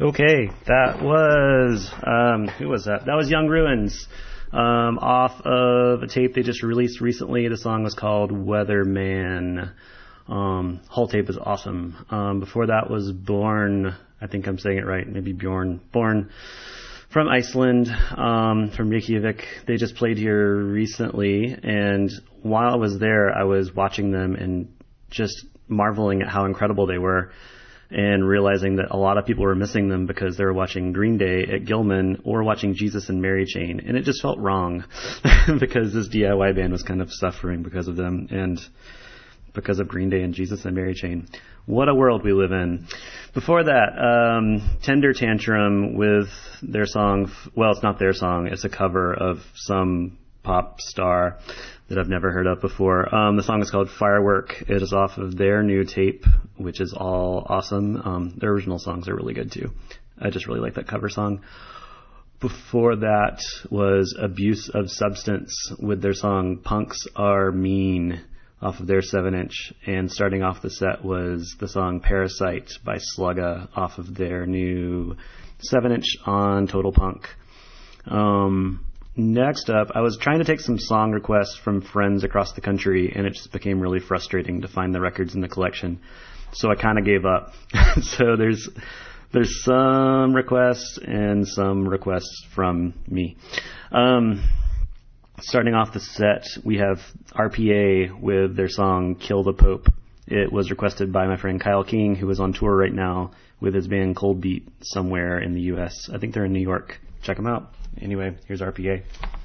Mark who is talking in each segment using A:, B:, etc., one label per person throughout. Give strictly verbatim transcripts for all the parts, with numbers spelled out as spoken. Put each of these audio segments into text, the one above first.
A: Okay, that was, um, who was that? That was Young Ruins, um, off of a tape they just released recently. The song was called Weatherman. Um, whole tape is awesome. Um, before that was Born, I think I'm saying it right, maybe Bjorn, Born from Iceland, um, from Reykjavik. They just played here recently, and while I was there, I was watching them and just marveling at how incredible they were, and realizing that a lot of people were missing them because they were watching Green Day at Gilman or watching Jesus and Mary Chain. And it just felt wrong because this D I Y band was kind of suffering because of them and because of Green Day and Jesus and Mary Chain. What a world we live in. Before that, um, Tender Tantrum with their song, well, it's not their song, it's a cover of some pop star that I've never heard of before. Um, the song is called Firework. It is off of their new tape, which is all awesome. Um, their original songs are really good too. I just really like that cover song. Before that was Abuse of Substance with their song Punks Are Mean off of their seven inch. And starting off the set was the song Parasite by Slugga off of their new seven inch on Total Punk. Um... Next up, I was trying to take some song requests from friends across the country, and it just became really frustrating to find the records in the collection. So I kind of gave up. So there's there's some requests and some requests from me. Um, starting off the set, we have R P A with their song Kill the Pope. It was requested by my friend Kyle King, who is on tour right now with his band Cold Beat somewhere in the U S. I think they're in New York. Check them out. Anyway, here's R P A.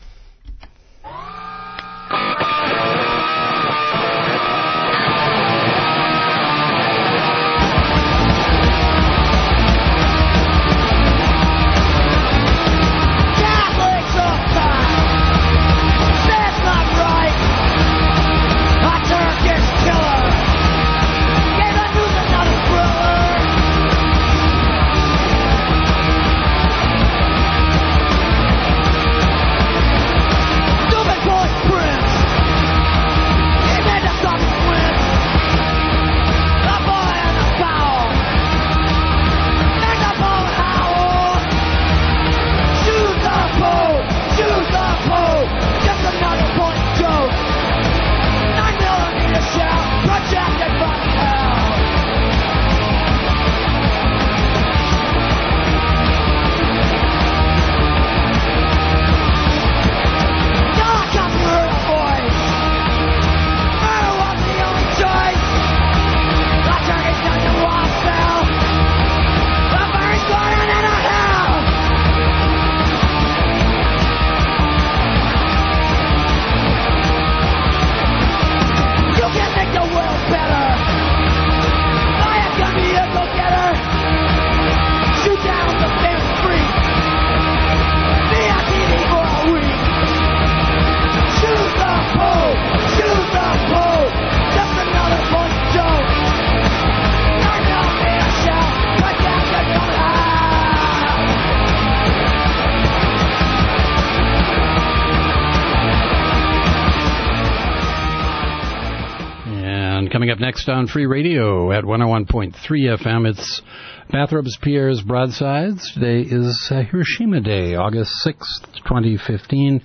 B: Coming up next on Free Radio at one oh one point three F M, it's Bathrobes Pierre's Broadsides. Today is uh, Hiroshima Day, August sixth, twenty fifteen.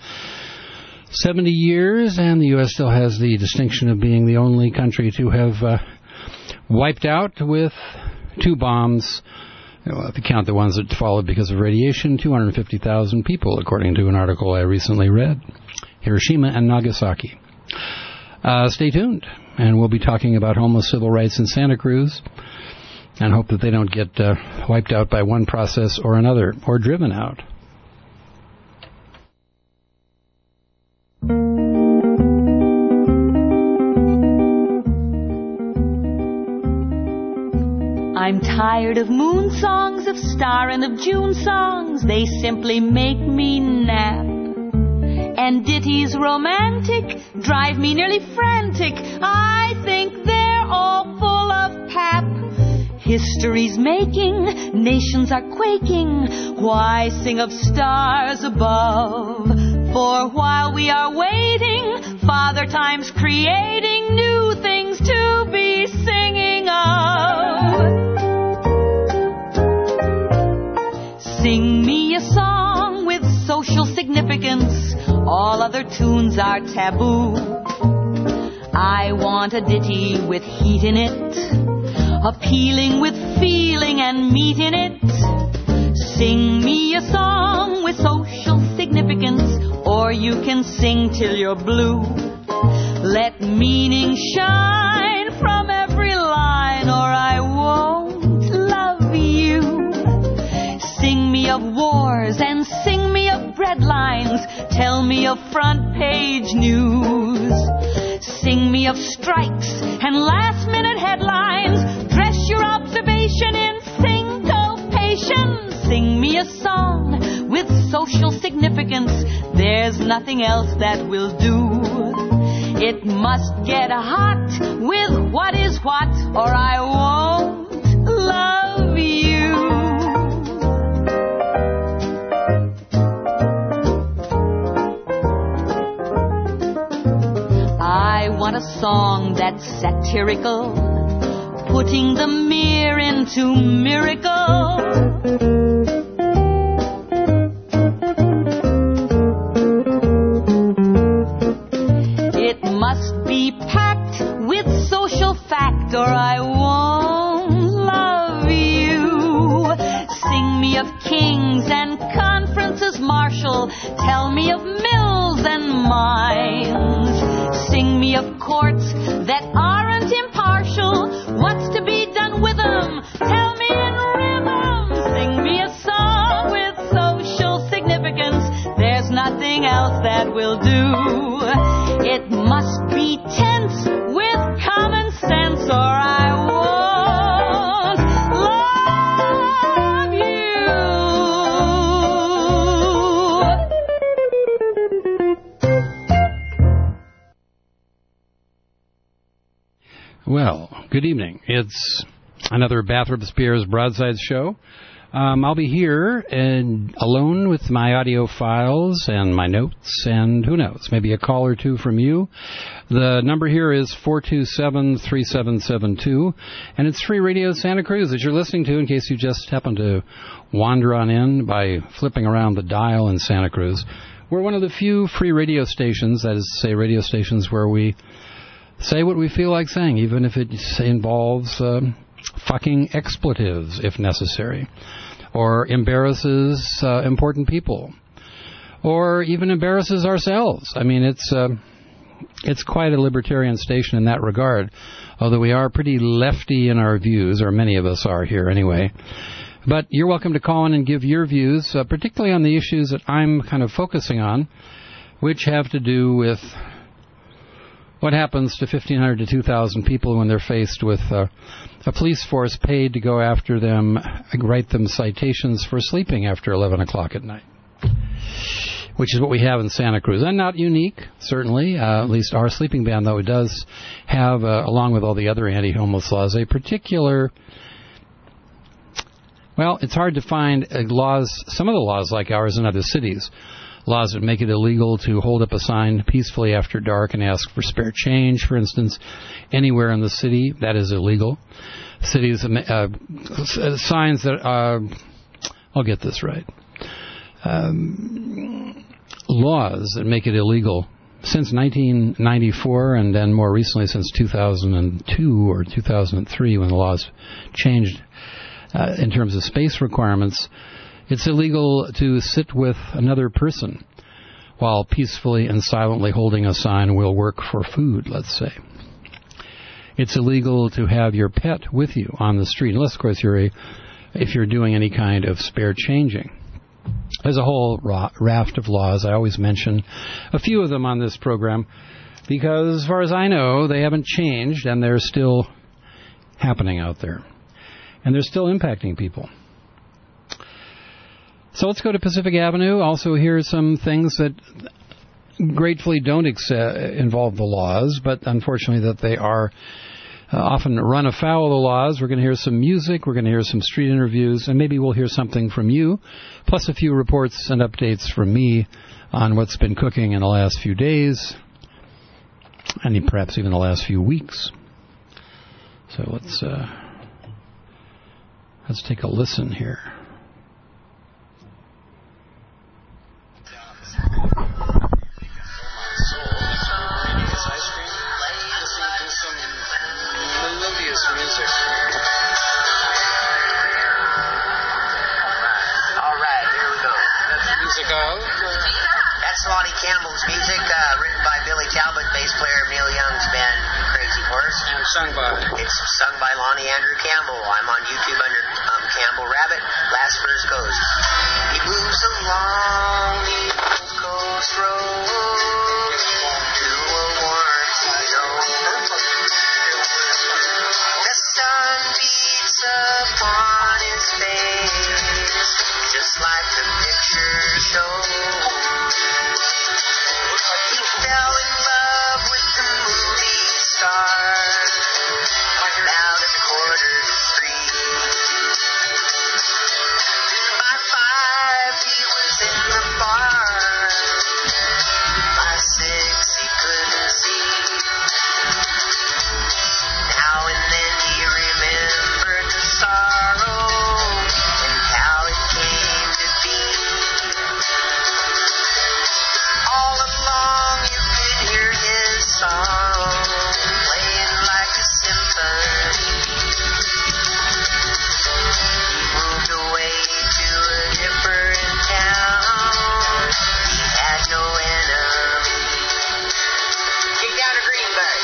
B: seventy years, and the U S still has the distinction of being the only country to have uh, wiped out with two bombs. Well, if you count the ones that followed because of radiation, two hundred fifty thousand people, according to an article I recently read. Hiroshima and Nagasaki. Uh, stay tuned, and we'll be talking about homeless civil rights in Santa Cruz, and hope that they don't get uh, wiped out by one process or another, or driven out.
C: I'm tired of moon songs, of star and of June songs. They simply make me nap. And ditties romantic drive me nearly frantic. I think they're all full of pap. History's making, nations are quaking. Why sing of stars above? For while we are waiting, Father Time's creating new things to be singing of. significance. All other tunes are taboo. I want a ditty with heat in it, appealing with feeling and meat in it. Sing me a song with social significance, or you can sing till you're blue. Let meaning shine from every line, or I won't love you. Sing me of wars and sing me of breadlines. Tell me of front page news. Sing me of strikes and last minute headlines. Dress your observation in syncopation. Sing me a song with social significance. There's nothing else that will do. It must get hot with what is what, or I won't love you. I want a song that's satirical, putting the mere into miracle. It must be packed with social fact, or I won't love you. Sing me of kings and conferences martial. Tell me of mills and mines. Sing me of courts that aren't impartial. What's to be done with them? Tell me in rhythm. Sing me a song with social significance. There's nothing else that will do. It must be tense with common sense, or I won't love
B: you. Well, good evening. It's another Bathrobes Pierre's Broadsides show. Um, I'll be here and alone with my audio files and my notes, and who knows, maybe a call or two from you. The number here is four two seven, three seven seven two, and it's Free Radio Santa Cruz that you're listening to in case you just happen to wander on in by flipping around the dial in Santa Cruz. We're one of the few free radio stations, that is to say radio stations where we say what we feel like saying, even if it involves um, fucking expletives, if necessary, or embarrasses uh, important people, or even embarrasses ourselves. I mean, it's uh, it's quite a libertarian station in that regard, although we are pretty lefty in our views, or many of us are here anyway. But you're welcome to call in and give your views, uh, particularly on the issues that I'm kind of focusing on, which have to do with what happens to fifteen hundred to two thousand people when they're faced with uh, a police force paid to go after them, write them citations for sleeping after eleven o'clock at night, which is what we have in Santa Cruz. And not unique, certainly, uh, at least our sleeping ban, though it does have, uh, along with all the other anti-homeless laws, a particular... Well, it's hard to find uh, laws, some of the laws like ours in other cities, laws that make it illegal to hold up a sign peacefully after dark and ask for spare change, for instance, anywhere in the city. That is illegal. Cities, uh, signs that are, I'll get this right, um, laws that make it illegal since nineteen ninety-four and then more recently since two thousand two or two thousand three when the laws changed uh, in terms of space requirements. It's illegal to sit with another person while peacefully and silently holding a sign, "Will work for food," let's say. It's illegal to have your pet with you on the street, unless, of course, you're a, if you're doing any kind of spare changing. There's a whole ra- raft of laws. I always mention a few of them on this program because, as far as I know, they haven't changed and they're still happening out there. And they're still impacting people. So let's go to Pacific Avenue. Also, here are some things that gratefully don't ex- uh, involve the laws, but unfortunately that they are uh, often run afoul of the laws. We're going to hear some music, we're going to hear some street interviews, and maybe we'll hear something from you, plus a few reports and updates from me on what's been cooking in the last few days, and perhaps even the last few weeks. So let's uh, let's take a listen here.
D: Cannibals music, uh, written by Billy Talbot, bass player of Neil Young's band Crazy Horse.
E: And sung by?
D: It's sung by Lonnie Andrew Campbell. I'm on YouTube under um, Campbell Rabbit. Last verse goes, he moves along the East Coast Road to a warm zone. The sun beats upon his face, just like the pictures show. He fell in love with the movie star about a quarter to three. By five he was in the bar. By six he couldn't see. Now and then he remembered the sorrow and how it came to be. All along you could hear his song playing like a symphony. He moved away to a different town. He had no enemy. Kick down to Greenberg.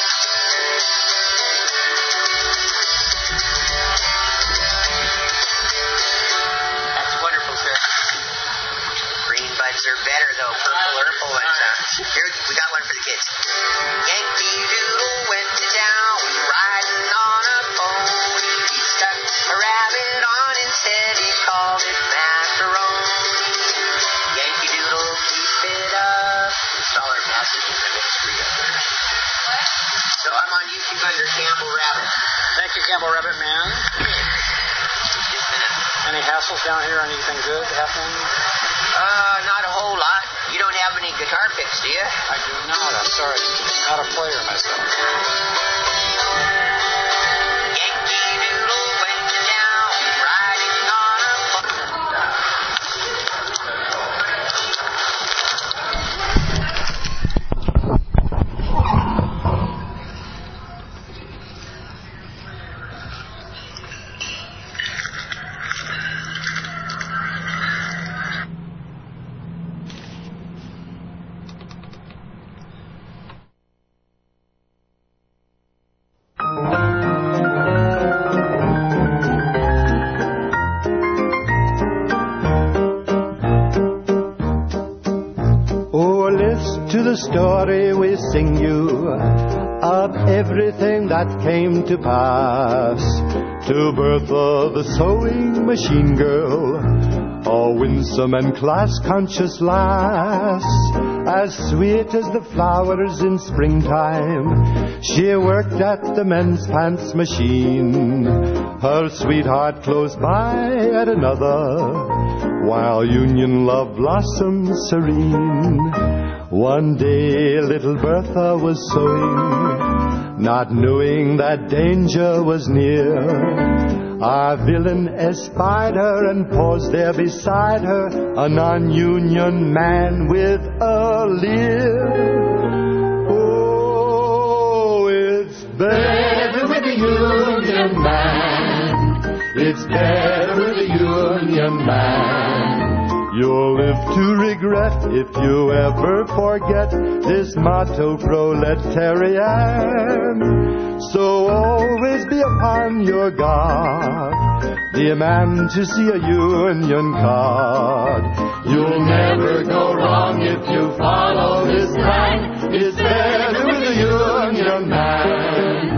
D: That's wonderful, sir. Green buds are better, though. Purple purple ones. Uh, here, we got one for the kids. Yankee Doodle went to town riding on a pony. He stuck a rabbit on his head. He called it macaroni. Yankee Doodle, keep it up. Install our passage in the next video. So I'm on YouTube under Campbell Rabbit.
E: Thank you, Campbell Rabbit Man. Any hassles down here? Anything good happening?
D: Uh, not a whole lot. You don't have any guitar picks, do you?
E: I do not. I'm sorry. Not a player myself.
D: Yankee Doodle went to town riding on a
F: The story we sing you of everything that came to pass. To Bertha, the sewing machine girl, a winsome and class-conscious lass, as sweet as the flowers in springtime. She worked at the men's pants machine, her sweetheart close by at another, while union love blossomed serene. One day little Bertha was sewing, not knowing that danger was near. Our villain espied her and paused there beside her, a non-union man with a leer. Oh, it's better with a union man. It's better with a union man. You'll live to regret if you ever forget this motto proletarian. So always be upon your guard, dear man, to see a union card. You'll never go wrong if you follow this line. It's better with a union man.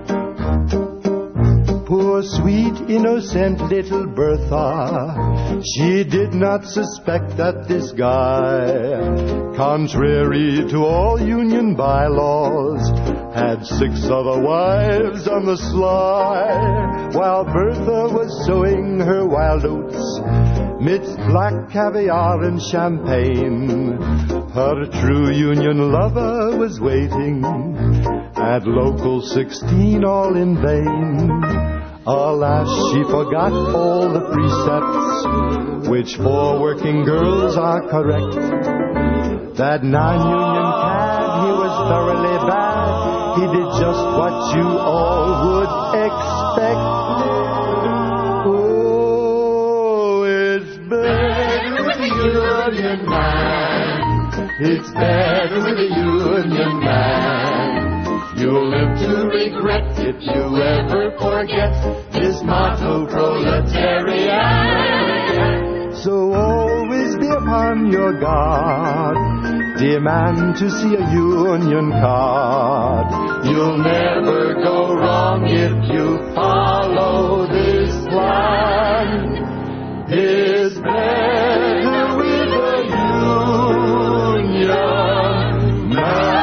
F: Poor, sweet, innocent little Bertha, she did not suspect that this guy, contrary to all union bylaws, had six other wives on the sly. While Bertha was sowing her wild oats midst black caviar and champagne, her true union lover was waiting at local sixteen, all in vain. Alas, she forgot all the precepts which for working girls are correct. That non-union cad, he was thoroughly bad. He did just what you all would expect. Oh, it's better with a union man. It's better with a union man. You'll live to regret if you ever forget this motto, proletariat. So always be upon your guard, dear man, to see a union card. You'll never go wrong if you follow this plan. It's better with a union man.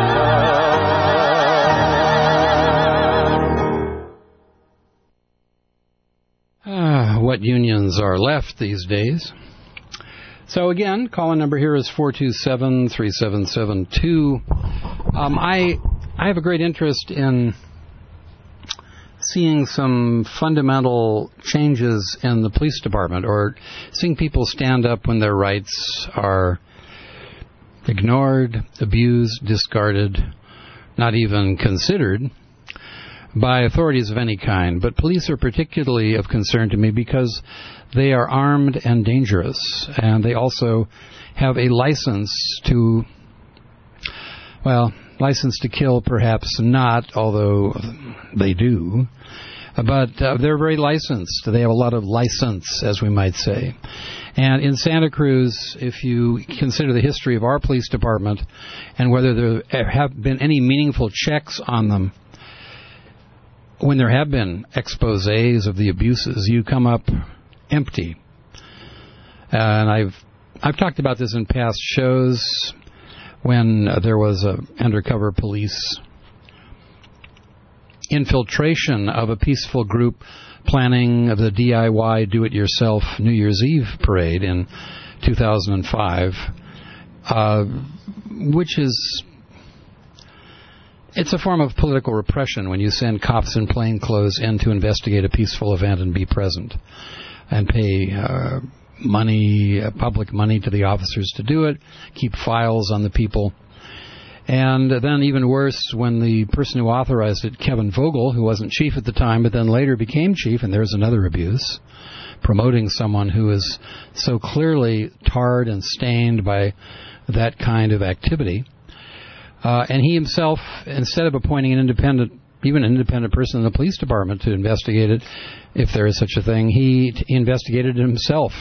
B: Ah, what unions are left these days? So again, call-in number here is four two seven, three seven seven two. Um, I I have a great interest in seeing some fundamental changes in the police department, or seeing people stand up when their rights are ignored, abused, discarded, not even considered by authorities of any kind. But police are particularly of concern to me because they are armed and dangerous, and they also have a license to, well, license to kill perhaps not, although they do, but uh, they're very licensed. They have a lot of license, as we might say. And in Santa Cruz, if you consider the history of our police department and whether there have been any meaningful checks on them, when there have been exposés of the abuses, you come up empty. And I've I've talked about this in past shows when uh, there was a undercover police infiltration of a peaceful group planning the D I Y do-it-yourself New Year's Eve parade in two thousand five, uh, which is it's a form of political repression when you send cops in plain clothes in to investigate a peaceful event and be present and pay uh, money, uh, public money to the officers to do it, keep files on the people. And then even worse, when the person who authorized it, Kevin Vogel, who wasn't chief at the time but then later became chief, and there's another abuse, promoting someone who is so clearly tarred and stained by that kind of activity. Uh, and he himself, instead of appointing an independent, even an independent person in the police department to investigate it, if there is such a thing, he t- investigated it himself.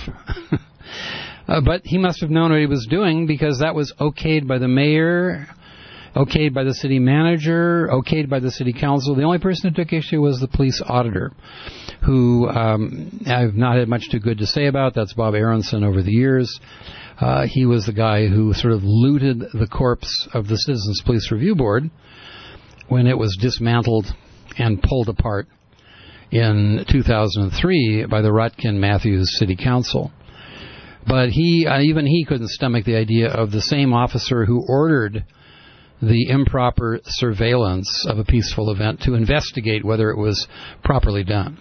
B: uh, but he must have known what he was doing, because that was okayed by the mayor, okayed by the city manager, okayed by the city council. The only person who took issue was the police auditor, who um, I've not had much too good to say about. That's Bob Aronson over the years. Uh, he was the guy who sort of looted the corpse of the Citizens Police Review Board when it was dismantled and pulled apart in two thousand three by the Rotkin-Matthews City Council. But he, uh, even he couldn't stomach the idea of the same officer who ordered the improper surveillance of a peaceful event to investigate whether it was properly done.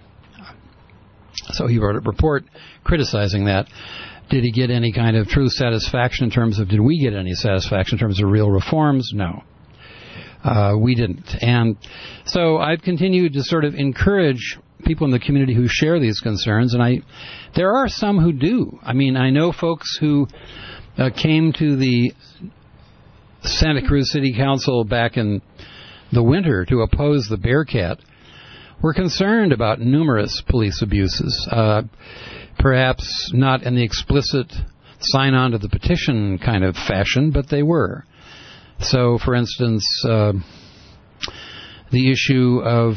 B: So he wrote a report criticizing that. Did he get any kind of true satisfaction in terms of, did we get any satisfaction in terms of real reforms? No. Uh, we didn't. And so I've continued to sort of encourage people in the community who share these concerns, and I, there are some who do. I mean, I know folks who uh, came to the Santa Cruz City Council back in the winter to oppose the Bearcat were concerned about numerous police abuses. Uh, perhaps not in the explicit sign-on to the petition kind of fashion, but they were. So, for instance, uh, the issue of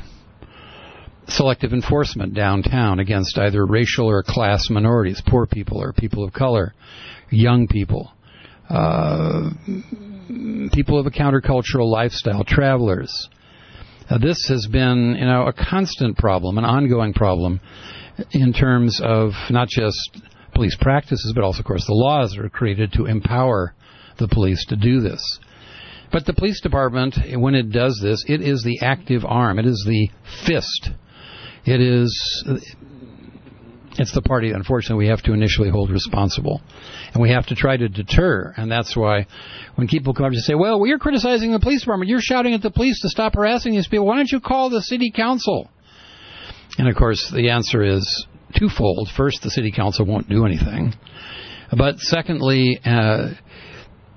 B: selective enforcement downtown against either racial or class minorities, poor people or people of color, young people, uh, people of a countercultural lifestyle, travelers. Uh, this has been, you know, a constant problem, an ongoing problem in terms of not just police practices, but also, of course, the laws that are created to empower the police to do this. But the police department, when it does this, it is the active arm. It is the fist. It is, it's the party, unfortunately, we have to initially hold responsible. And we have to try to deter. And that's why when people come up and say, well, well, you're criticizing the police department, you're shouting at the police to stop harassing these people, why don't you call the city council? And, of course, the answer is twofold. First, the city council won't do anything. But secondly, uh,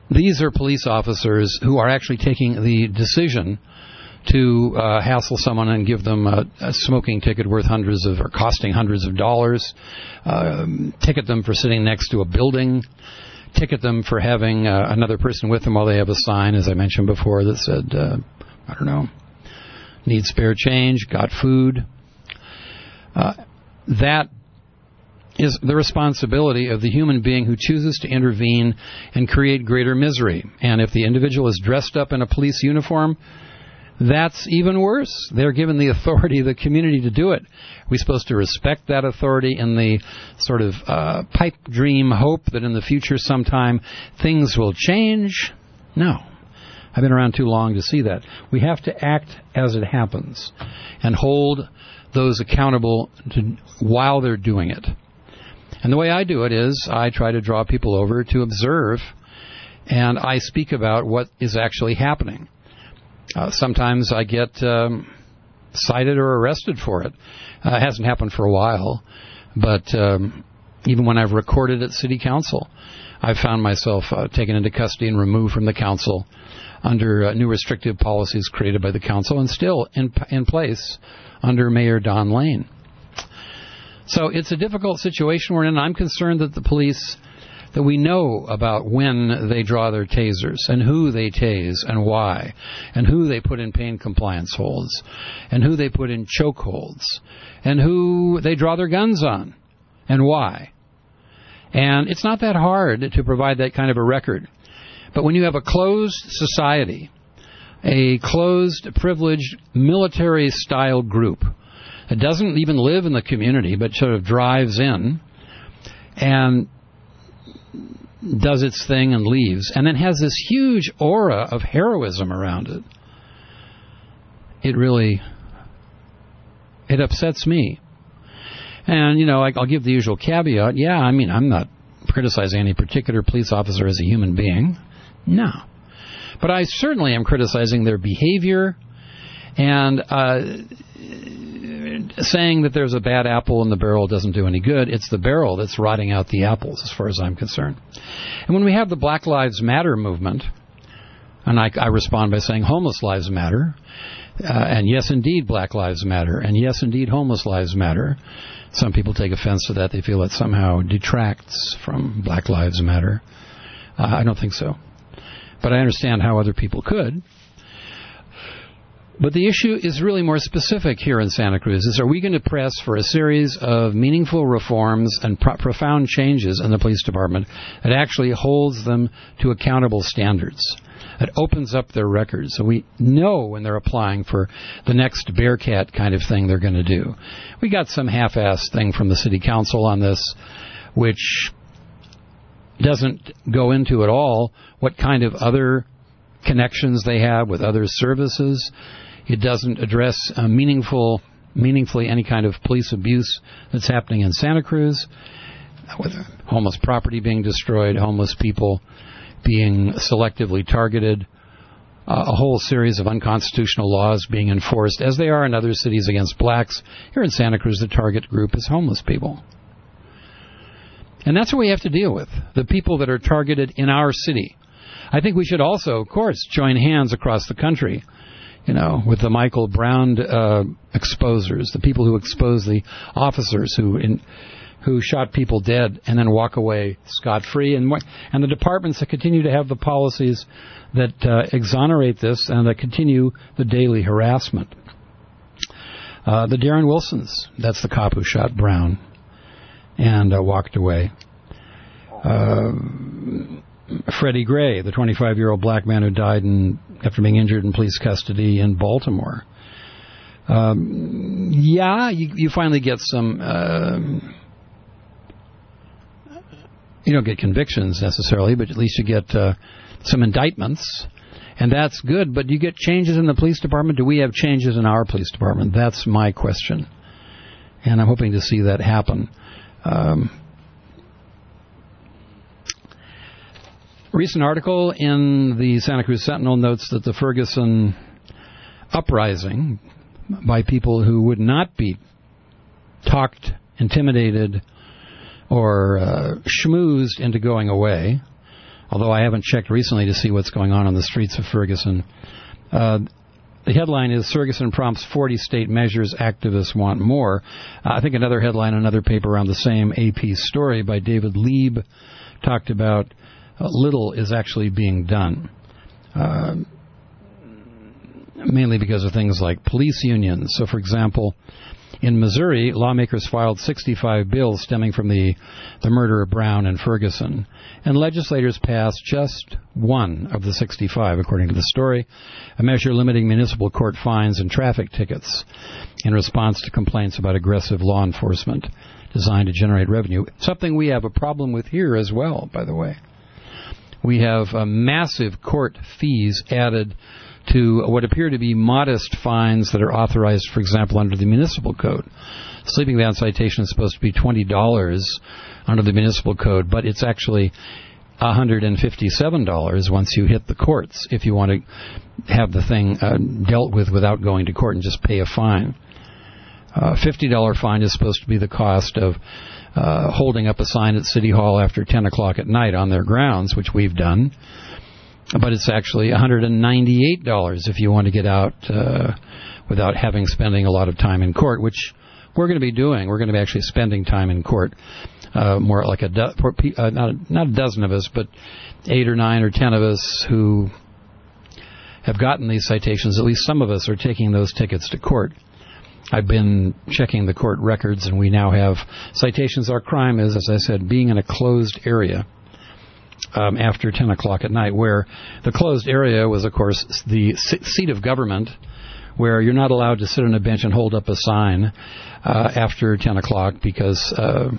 B: these are police officers who are actually taking the decision to uh, hassle someone and give them a, a smoking ticket worth hundreds of, or costing hundreds of dollars, uh, ticket them for sitting next to a building, ticket them for having uh, another person with them while they have a sign, as I mentioned before, that said, uh, I don't know, need spare change, got food. Uh, that is the responsibility of the human being who chooses to intervene and create greater misery. And if the individual is dressed up in a police uniform, that's even worse. They're given the authority of the community to do it. Are we supposed to respect that authority in the sort of uh, pipe dream hope that in the future sometime things will change? No. I've been around too long to see that. We have to act as it happens and hold those accountable to, while they're doing it. And the way I do it is I try to draw people over to observe, and I speak about what is actually happening. Uh, sometimes I get um, cited or arrested for it. Uh, it hasn't happened for a while, but um, even when I've recorded at City Council, I've found myself uh, taken into custody and removed from the council under uh, new restrictive policies created by the council and still in, in place under Mayor Don Lane. So it's a difficult situation we're in. I'm concerned that the police, that we know about when they draw their tasers and who they tase and why, and who they put in pain compliance holds, and who they put in choke holds, and who they draw their guns on and why. And it's not that hard to provide that kind of a record. But when you have a closed society, a closed, privileged, military-style group that doesn't even live in the community but sort of drives in and does its thing and leaves, and then has this huge aura of heroism around it, it really, it upsets me. And, you know, I'll give the usual caveat. Yeah, I mean, I'm not criticizing any particular police officer as a human being. No. But I certainly am criticizing their behavior and uh, saying that there's a bad apple in the barrel doesn't do any good. It's the barrel that's rotting out the apples, as far as I'm concerned. And when we have the Black Lives Matter movement, and I, I respond by saying homeless lives matter, uh, and yes, indeed, Black Lives Matter, and yes, indeed, homeless lives matter. Some people take offense to that. They feel it somehow detracts from Black Lives Matter. Uh, I don't think so. But I understand how other people could. But the issue is really more specific here in Santa Cruz. Is are we going to press for a series of meaningful reforms and pro- profound changes in the police department that actually holds them to accountable standards, that opens up their records so we know when they're applying for the next Bearcat kind of thing they're going to do. We got some half-assed thing from the city council on this, which doesn't go into at all what kind of other connections they have with other services. It doesn't address uh, meaningful, meaningfully any kind of police abuse that's happening in Santa Cruz, with homeless property being destroyed, homeless people being selectively targeted, uh, a whole series of unconstitutional laws being enforced, as they are in other cities against blacks. Here in Santa Cruz, the target group is homeless people. And that's what we have to deal with, the people that are targeted in our city. I think we should also, of course, join hands across the country, you know, with the Michael Brown uh, exposers, the people who expose the officers who in, who shot people dead and then walk away scot-free, and and the departments that continue to have the policies that uh, exonerate this and that continue the daily harassment. Uh, the Darren Wilsons, that's the cop who shot Brown and uh, walked away. Uh, Freddie Gray, the twenty-five-year-old black man who died in, after being injured in police custody in Baltimore. Um, yeah, you, you finally get some... Uh, you don't get convictions necessarily, but at least you get uh, some indictments, and that's good. But you get changes in the police department. Do we have changes in our police department? That's my question, and I'm hoping to see that happen. Um, recent article in the Santa Cruz Sentinel notes that the Ferguson uprising by people who would not be talked, intimidated, or uh, schmoozed into going away although I haven't checked recently to see what's going on on the streets of Ferguson. Uh, the headline is Ferguson prompts forty state measures, activists want more. Uh, I think another headline, another paper around the same A P story by David Lieb talked about uh, little is actually being done. Uh, mainly because of things like police unions. So, for example, in Missouri, lawmakers filed sixty-five bills stemming from the, the murder of Brown in Ferguson. And legislators passed just one of the sixty-five, according to the story, a measure limiting municipal court fines and traffic tickets in response to complaints about aggressive law enforcement designed to generate revenue. Something we have a problem with here as well, by the way. We have uh, massive court fees added to what appear to be modest fines that are authorized, for example, under the municipal code. Sleeping van citation is supposed to be twenty dollars under the municipal code, but it's actually one hundred fifty-seven dollars once you hit the courts if you want to have the thing uh, dealt with without going to court and just pay a fine. A uh, fifty dollars fine is supposed to be the cost of uh, holding up a sign at City Hall after ten o'clock at night on their grounds, which we've done. But it's actually one hundred ninety-eight dollars if you want to get out uh, without having spending a lot of time in court, which we're going to be doing. We're going to be actually spending time in court, uh, more like a do- uh, not, not a dozen of us, but eight or nine or ten of us who have gotten these citations. At least some of us are taking those tickets to court. I've been checking the court records, and we now have citations. Our crime is, as I said, being in a closed area. Um, after ten o'clock at night, where the closed area was, of course, the seat of government, where you're not allowed to sit on a bench and hold up a sign uh, after ten o'clock because, uh,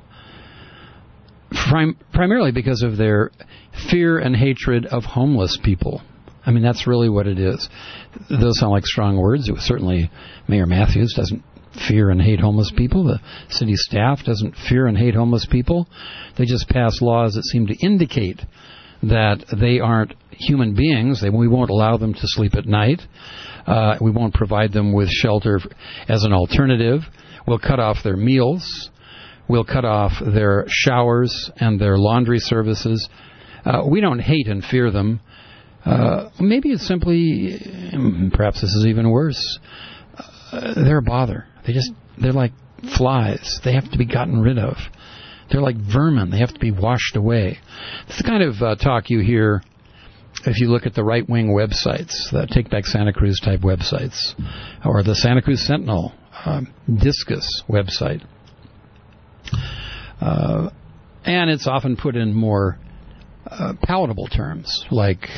B: prim- primarily because of their fear and hatred of homeless people. I mean, that's really what it is. Those sound like strong words. It was certainly Mayor Matthews doesn't fear and hate homeless people. The city staff doesn't fear and hate homeless people. They just pass laws that seem to indicate that they aren't human beings. They, we won't allow them to sleep at night. Uh, we won't provide them with shelter as an alternative. We'll cut off their meals. We'll cut off their showers and their laundry services. Uh, we don't hate and fear them. Uh, maybe it's simply, perhaps this is even worse, uh, they're a bother. They just, they're like flies. They have to be gotten rid of. They're like vermin. They have to be washed away. It's the kind of uh, talk you hear if you look at the right-wing websites, the Take Back Santa Cruz type websites, or the Santa Cruz Sentinel, uh, Discus website. Uh, and it's often put in more uh, palatable terms, like,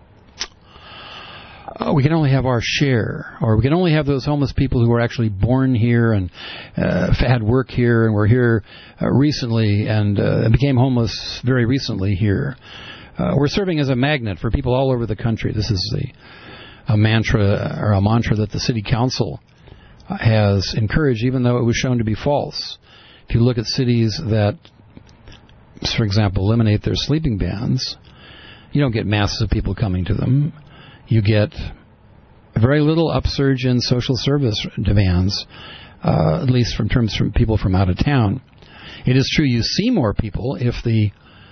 B: Uh, we can only have our share, or we can only have those homeless people who were actually born here and uh, had work here and were here uh, recently and uh, became homeless very recently here. Uh, we're serving as a magnet for people all over the country. This is the, a mantra or a mantra that the city council has encouraged, even though it was shown to be false. If you look at cities that, for example, eliminate their sleeping bans, you don't get masses of people coming to them. You get very little upsurge in social service demands, uh, at least from terms from people from out of town. It is true you see more people if the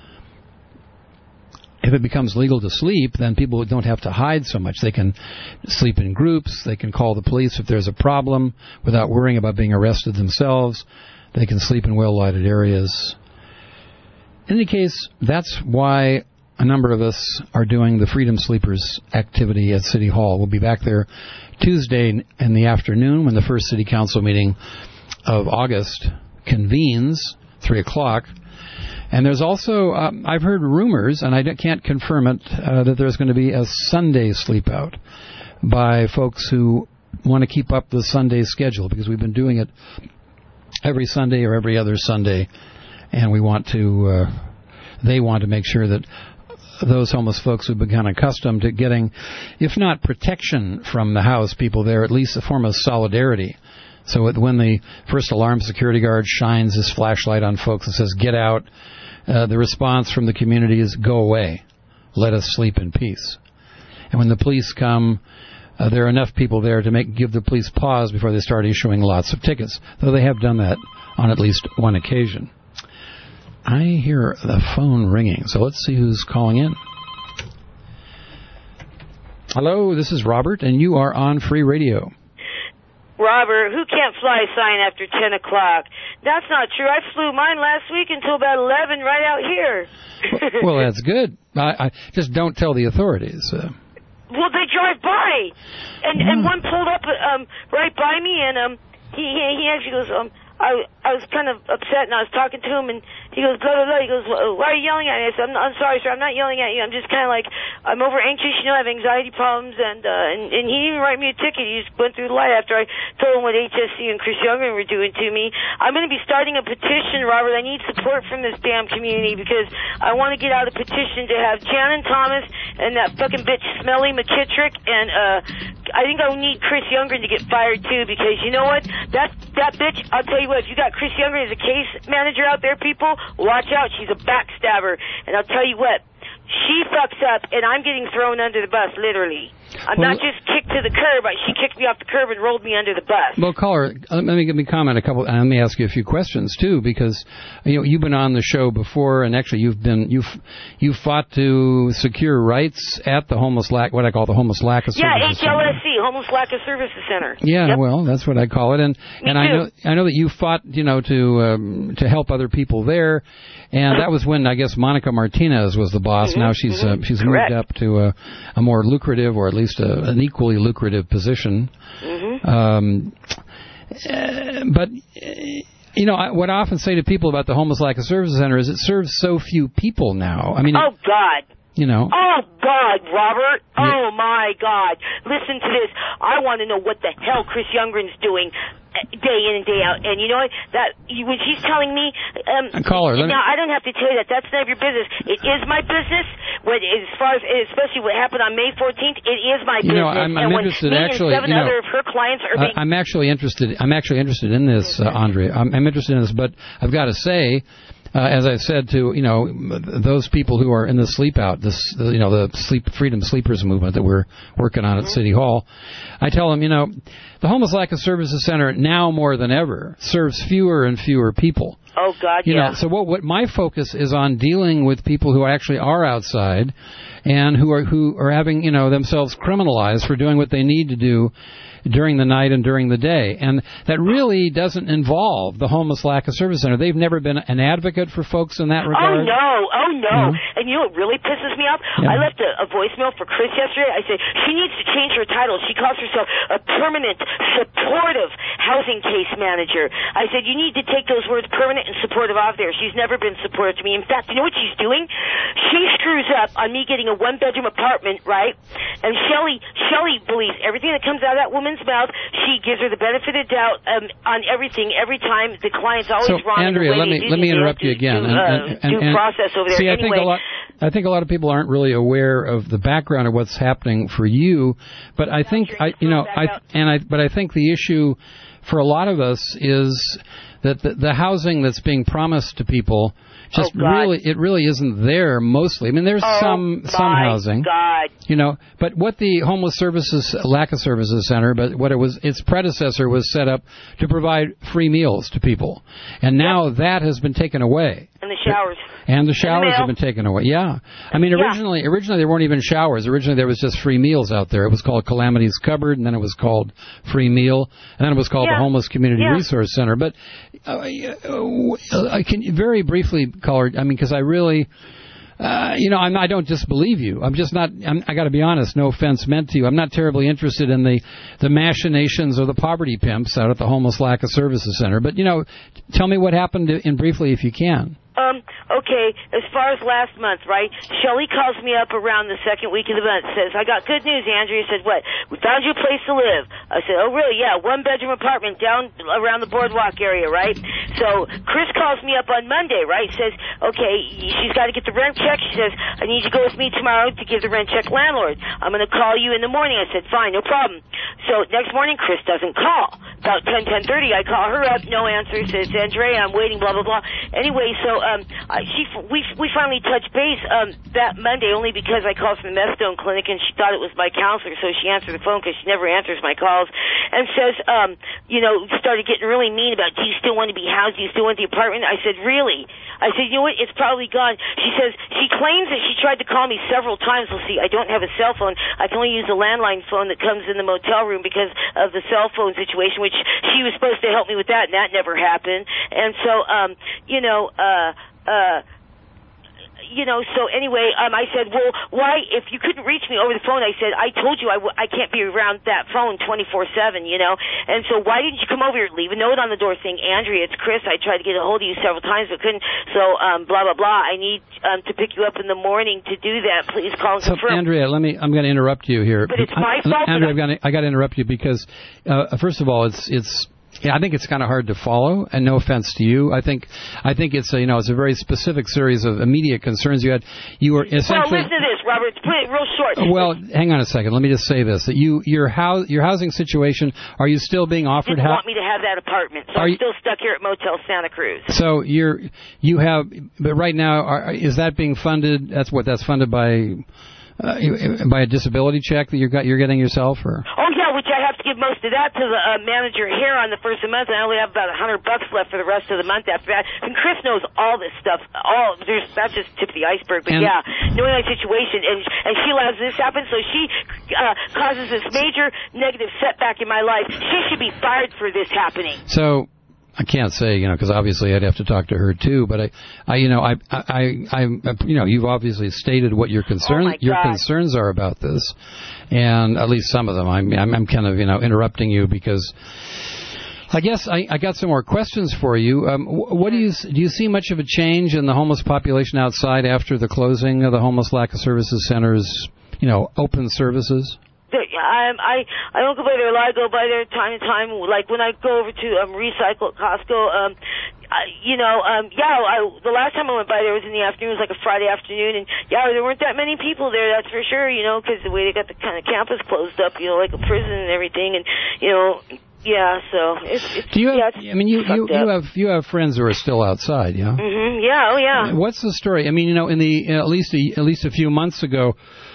B: if it becomes legal to sleep, then people don't have to hide so much. They can sleep in groups. They can call the police if there's a problem without worrying about being arrested themselves. They can sleep in well-lighted areas. In any case, that's why a number of us are doing the Freedom Sleepers activity at City Hall. We'll be back there Tuesday in the afternoon when the first City Council meeting of August convenes, three o'clock. And there's also, uh, I've heard rumors, and I can't confirm it, uh, that there's going to be a Sunday sleep out by folks who want to keep up the Sunday schedule, because we've been doing it every Sunday or every other Sunday, and we want to, uh, they want to make sure that those homeless folks who've become accustomed to getting, if not protection from the house people there, at least a form of solidarity. So when the first alarm security guard shines his flashlight on folks and says, get out, uh, the response from the community is, go away. Let us sleep in peace. And when the police come, uh, there are enough people there to make give the police pause before they start issuing lots of tickets, though they have done that on at least one occasion. I hear the phone ringing, so let's see who's calling in. Hello, this is Robert, and you are on Free Radio.
G: Robert, who can't fly a sign after ten o'clock? That's not true. I flew mine last week until about eleven right out here.
B: Well, that's good. I, I just don't tell the authorities. Uh.
G: Well, they drive by, and mm. and one pulled up um, right by me, and um, he he, he actually goes, um, I I was kind of upset, and I was talking to him, and he goes, blah, blah, blah. He goes, why are you yelling at me? I said, I'm, I'm sorry, sir. I'm not yelling at you. I'm just kind of like, I'm over anxious. You know, I have anxiety problems, and, uh, and and he didn't even write me a ticket. He just went through the light after I told him what H S C and Chris Youngren were doing to me. I'm going to be starting a petition, Robert. I need support from this damn community because I want to get out a petition to have Shannon Thomas and that fucking bitch Smelly McKittrick, and uh, I think I need Chris Youngren to get fired too because you know what? That that bitch. I'll tell you what. If you got Chris Youngren as a case manager out there, people, watch out. She's a backstabber. And I'll tell you what, she fucks up, and I'm getting thrown under the bus, literally. I'm well, not just kicked to the curb. She kicked me off the curb and rolled me under the bus.
B: Well, caller, let me, let me comment a couple, and let me ask you a few questions, too, because you know, you've been on the show before, and actually you've been, you've, you fought to secure rights at the homeless lack, what I call the homeless lack of services.
G: Yeah, H L S C, Homeless Lack of Services Center.
B: Yeah,
G: yep.
B: Well, that's what I call it. And,
G: me
B: and
G: too.
B: I know, I know that you fought, you know, to, um, to help other people there. And that was when, I guess, Monica Martinez was the boss.
G: Mm-hmm,
B: now she's
G: mm-hmm.
B: uh, she's
G: Correct.
B: moved up to a, a more lucrative, or at least a, an equally lucrative position.
G: Mm-hmm.
B: Um, uh, but, uh, you know, I, what I often say to people about the Homeless Lack of Services Center is it serves so few people now. I mean,
G: oh,
B: it,
G: God.
B: You know.
G: Oh, God, Robert.
B: Yeah.
G: Oh, my God. Listen to this. I want to know what the hell Chris Youngren's doing day in and day out. And you know what? That you, when she's telling me, um,
B: caller, let
G: now
B: me...
G: I don't have to tell you that. That's none of your business. It is my business. When, as far as, especially what happened on May fourteenth, it is my
B: you
G: business.
B: know, I'm, I'm
G: and when
B: interested
G: me
B: actually.
G: And seven
B: you know,
G: other of her clients are being.
B: I'm actually interested. I'm actually interested in this, uh, Andre. I'm, I'm interested in this, but I've got to say. Uh, as I've said to, you know, those people who are in the sleep out, this, you know, the sleep freedom sleepers movement that we're working on at City Hall, I tell them, you know, the Homeless Lack of Services Center now more than ever serves fewer and fewer people.
G: Oh, God,
B: you
G: yeah.
B: know, so what, what my focus is on dealing with people who actually are outside and who are who are having, you know, themselves criminalized for doing what they need to do during the night and during the day. And that really doesn't involve the Homeless Lack of Service Center. They've never been an advocate for folks in that regard.
G: Oh, no. Oh, no.
B: Mm-hmm.
G: And you know what really pisses me off?
B: Yeah.
G: I left a, a voicemail for Chris yesterday. I said, she needs to change her title. She calls herself a permanent, supportive housing case manager. I said, you need to take those words permanent and supportive off there. She's never been supportive to me. In fact, you know what she's doing? She screws up on me getting a one-bedroom apartment, right? And Shelley, Shelley believes everything that comes out of that woman's mouth. She gives her the benefit of doubt um, on everything every time. The client's always
B: so,
G: wrong.
B: Andrea, let me let me interrupt you again.
G: Do, uh,
B: and, and,
G: due
B: and,
G: process over there.
B: See,
G: anyway,
B: I think a lot. I think a lot of people aren't really aware of the background of what's happening for you, but I think I, you know, I and I, but I think the issue for a lot of us is that the, the housing that's being promised to people. Just
G: oh,
B: really, it really isn't there mostly. I mean, there's
G: oh,
B: some some housing,
G: God.
B: you know. But what the Homeless Services Lack of Services Center, but what it was, its predecessor was set up to provide free meals to people, and now yep. that has been taken away.
G: And the showers.
B: And the showers
G: and the
B: have been taken away. Yeah, I mean, originally, yeah. originally there weren't even showers. Originally, there was just free meals out there. It was called Calamity's Cupboard, and then it was called Free Meal, and then it was called
G: yeah.
B: the Homeless Community
G: yeah.
B: Resource Center. But uh, I can very briefly, caller. I mean, because I really. Uh, you know, I'm, I don't disbelieve you. I'm just not. I'm, I got to be honest. No offense meant to you. I'm not terribly interested in the the machinations or the poverty pimps out at the Homeless Lack of Services Center. But you know, tell me what happened in briefly, if you can.
G: Um, okay, as far as last month, right, Shelley calls me up around the second week of the month, says, I got good news, Andrea. Said, what? We found you a place to live. I said, oh, really? Yeah, one-bedroom apartment down around the boardwalk area, right? So Chris calls me up on Monday, right, says, okay, she's got to get the rent check. She says, I need you to go with me tomorrow to give the rent check landlord. I'm going to call you in the morning. I said, fine, no problem. So next morning, Chris doesn't call. about ten, ten thirty, I call her up, no answer, says, Andrea, I'm waiting, blah, blah, blah. Anyway, so um, I, she, we, we finally touched base um, that Monday only because I called from the methadone clinic and she thought it was my counselor, so she answered the phone because she never answers my calls, and says, um, you know, started getting really mean about, do you still want to be housed? Do you still want the apartment? I said, really? I said, you know what, it's probably gone. She says, she claims that she tried to call me several times. Well, see, I don't have a cell phone. I can only use the landline phone that comes in the motel room because of the cell phone situation, which she was supposed to help me with that, and that never happened. And so, um, you know, uh, uh, you know, so anyway, um, I said, well, why, if you couldn't reach me over the phone, I said, I told you I, w- I can't be around that phone twenty-four seven, you know, and so why didn't you come over here, leave a note on the door saying, Andrea, it's Chris, I tried to get a hold of you several times, but couldn't, so, um, blah, blah, blah, I need, um, to pick you up in the morning to do that, please call and
B: so,
G: confirm.
B: Andrea, let me, I'm going to interrupt you here.
G: But it's my fault.
B: Andrea, I've got to, I got to interrupt you because, uh, first of all, it's, it's, Yeah, I think it's kind of hard to follow, and no offense to you. I think, I think it's a, you know, it's a very specific series of immediate concerns you had. You were essentially.
G: Well, listen to this, Robert. Put it real short.
B: Well, hang on a second. Let me just say this: that you, your house, your housing situation. Are you still being offered?
G: Didn't
B: ha-
G: want me to have that apartment, so
B: Are
G: I'm
B: you,
G: still stuck here at Motel Santa Cruz.
B: So you're, you have, but right now, are, is that being funded? That's what that's funded by. Uh, by a disability check that you got, you're getting yourself, or?
G: Oh yeah, which I have to give most of that to the uh, manager here on the first of the month, and I only have about a hundred bucks left for the rest of the month after that. And Chris knows all this stuff. All there's that's just tip of the iceberg, but
B: and,
G: yeah, knowing my situation, and and she allows this to happen, so she uh, causes this major negative setback in my life. She should be fired for this happening.
B: So. I can't say, you know, because obviously I'd have to talk to her too. But I, I, you know, I, I, I, you know, you've obviously stated what your concern,
G: oh
B: your concerns are about this, and at least some of them. I'm, I'm, I'm kind of, you know, interrupting you because I guess I, I got some more questions for you. Um, what do you do? You see much of a change in the homeless population outside after the closing of the Homeless Lack of Services Center's, you know, open services?
G: I I I don't go by there a lot. I go by there time to time. Like when I go over to um recycle at Costco. Um, I, you know, um, yeah. I, the last time I went by there was in the afternoon. It was like a Friday afternoon, and yeah, there weren't that many people there. That's for sure. You know, because the way they got the kind of campus closed up, you know, like a prison and everything, and you know. Yeah, so it's, it's
B: do you have,
G: yeah, it's
B: I mean, you, you, you have you have friends who are still outside, yeah?
G: Mm-hmm. Yeah, oh yeah.
B: What's the story? I mean, you know, in the at least a, at least a few months ago,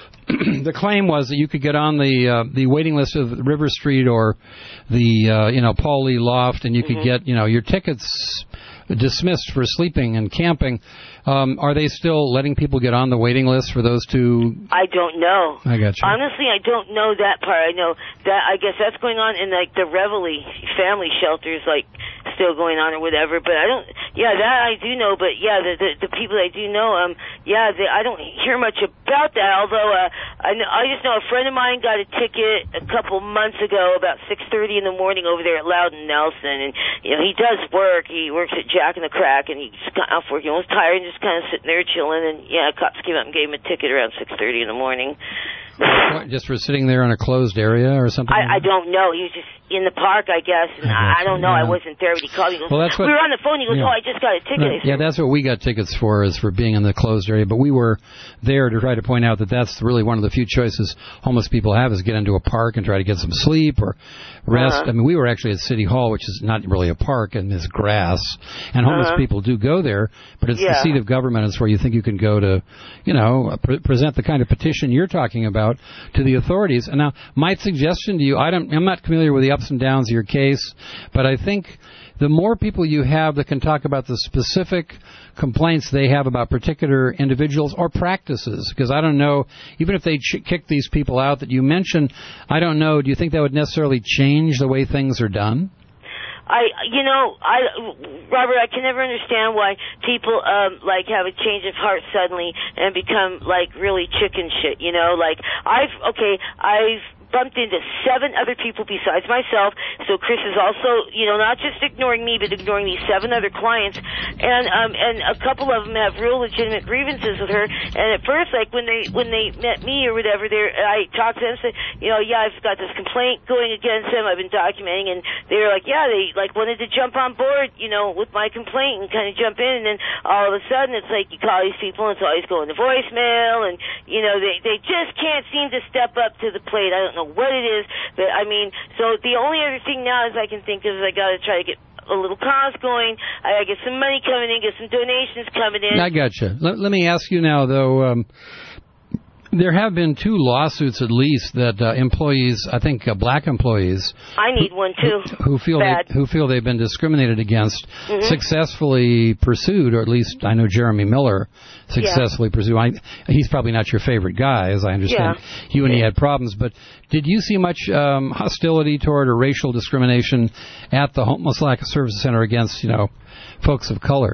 B: the claim was that you could get on the uh, the waiting list of River Street or the uh, you know Paul Lee Loft, and you could mm-hmm. get you know your tickets dismissed for sleeping and camping. Um, are they still letting people get on the waiting list for those two?
G: I don't know.
B: I got you.
G: Honestly, I don't know that part. I know that I guess that's going on in like the Reveille family shelters, like still going on or whatever. But I don't. Yeah, that I do know. But yeah, the the, the people I do know, um, yeah, they, I don't hear much about that. Although uh, I know, I just know a friend of mine got a ticket a couple months ago about six thirty in the morning over there at Loudon Nelson, and you know he does work. He works at Jack in the Crack, and he's got off work. He was tired and just kind of sitting there chilling, and yeah, cops came out and gave him a ticket around six thirty in the morning.
B: What, just for sitting there in a closed area or something?
G: I, I don't know. He was just in the park, I guess, and I, I don't know. Yeah. I wasn't there, but he called me. He goes,
B: well, that's what,
G: we were on the phone. He goes,
B: yeah.
G: oh, I just got a ticket.
B: Right. Yeah, that's what we got tickets for, is for being in the closed area. But we were there to try to point out that that's really one of the few choices homeless people have, is get into a park and try to get some sleep or rest. Uh-huh. I mean, we were actually at City Hall, which is not really a park, and there's grass. And homeless uh-huh. people do go there, but it's yeah. the seat of government. It's where you think you can go to, you know, pre- present the kind of petition you're talking about to the authorities. And now, my suggestion to you, I don't, I'm not familiar with the ups and downs of your case, but I think the more people you have that can talk about the specific complaints they have about particular individuals or practices, because I don't know, even if they ch- kick these people out that you mentioned, I don't know, do you think that would necessarily change the way things are done?
G: I, you know, I, Robert, I can never understand why people, um, like, have a change of heart suddenly and become, like, really chicken shit, you know? Like, I've, okay, I've bumped into seven other people besides myself, so Chris is also, you know, not just ignoring me, but ignoring these seven other clients, and um, and a couple of them have real legitimate grievances with her, and at first, like, when they when they met me or whatever, I talked to them and said, you know, yeah, I've got this complaint going against them, I've been documenting, and they were like, yeah, they, like, wanted to jump on board, you know, with my complaint and kind of jump in, and then all of a sudden, it's like, you call these people, and it's always going to voicemail, and, you know, they, they just can't seem to step up to the plate. I don't know know what it is. But I mean, so the only other thing now is I can think of is I got to try to get a little cause going. I gotta get some money coming in, get some donations coming in.
B: I gotcha. Let, let me ask you now, though. Um, There have been two lawsuits, at least, that uh, employees, I think uh, black employees,
G: I need one too.
B: who feel
G: Bad.
B: they, who feel they've been discriminated against,
G: mm-hmm.
B: successfully pursued, or at least I know Jeremy Miller successfully yeah. pursued. I, he's probably not your favorite guy, as I understand.
G: Yeah.
B: You and he had problems, but did you see much um, hostility toward or racial discrimination at the Homeless Lack of Services Center against, you know, folks of color?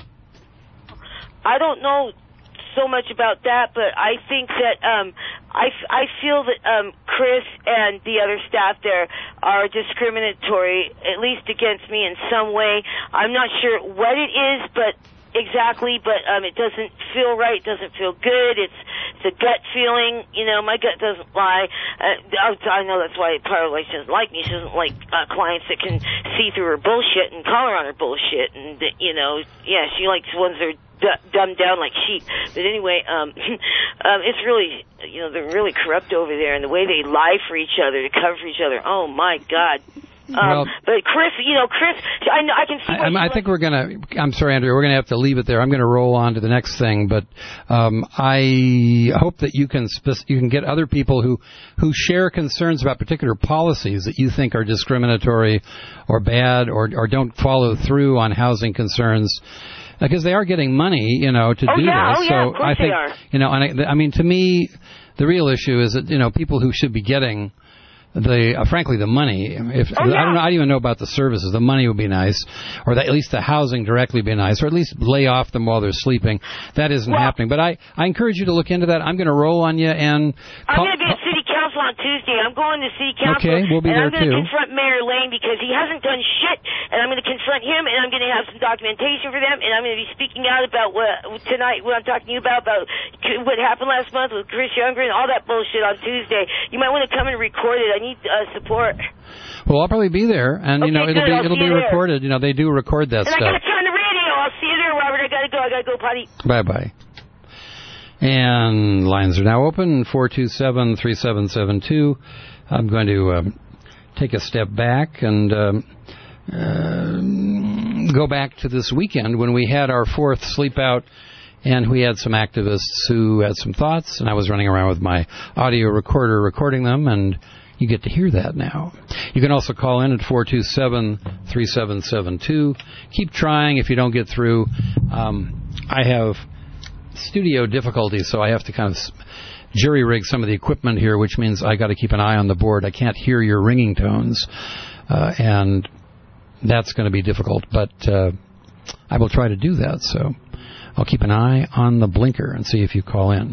G: I don't know so much about that, but I think that um, I, I feel that um, Chris and the other staff there are discriminatory, at least against me in some way. I'm not sure what it is, but exactly, but um, it doesn't feel right, doesn't feel good. It's it's a gut feeling. You know, my gut doesn't lie. Uh, I know that's why part of why she doesn't like me. She doesn't like uh, clients that can see through her bullshit and call her on her bullshit. And, you know, yeah, she likes ones that are d- dumbed down like sheep. But anyway, um, um, it's really, you know, they're really corrupt over there. And the way they lie for each other to cover for each other, oh, my God. Um,
B: well,
G: but Chris, you know, Chris, I, know, I can see.
B: I, I think we're gonna. I'm sorry, Andrea. We're gonna have to leave it there. I'm gonna roll on to the next thing, but um, I hope that you can spe- you can get other people who who share concerns about particular policies that you think are discriminatory or bad or or don't follow through on housing concerns. Because they are getting money, you know, to
G: oh,
B: do
G: yeah,
B: this.
G: Oh, yeah,
B: so
G: of course
B: I think,
G: they are.
B: you know, and I, I mean, to me, the real issue is that, you know, people who should be getting the, uh, frankly, the money. If
G: oh, yeah.
B: I don't know, I don't even know about the services. The money would be nice, or that, at least the housing directly would be nice, or at least lay off them while they're sleeping. That isn't
G: well,
B: happening. But I, I encourage you to look into that. I'm going to roll on you and.
G: I'm going to be at City Council on Tuesday. I'm going to City Council.
B: Okay, we'll be
G: and
B: there
G: I'm going
B: too.
G: to confront Mayor Lane because he hasn't done shit, and I'm going to confront him, and I'm going to have some documentation for them, and I'm going to be speaking out about what tonight, what I'm talking to you about, about what happened last month with Chris Younger and all that bullshit on Tuesday. You might want to come and record it. I need uh, support.
B: Well, I'll probably be there, and
G: okay,
B: you know it'll
G: good.
B: be
G: I'll
B: it'll be recorded. You know they do record that
G: and
B: stuff.
G: And I got to turn the radio. I'll see you there, Robert. I got to go. I got to go potty.
B: Bye bye. And lines are now open, four two seven, three seven seven two. I'm going to um, take a step back and um, uh, go back to this weekend when we had our fourth sleep out, and we had some activists who had some thoughts, and I was running around with my audio recorder recording them, and you get to hear that now. You can also call in at four two seven, three seven seven two. Keep trying if you don't get through. Um, I have studio difficulties, so I have to kind of jury rig some of the equipment here, which means I got to keep an eye on the board. I can't hear your ringing tones, uh, and that's going to be difficult, but uh, I will try to do that. So I'll keep an eye on the blinker and see if you call in.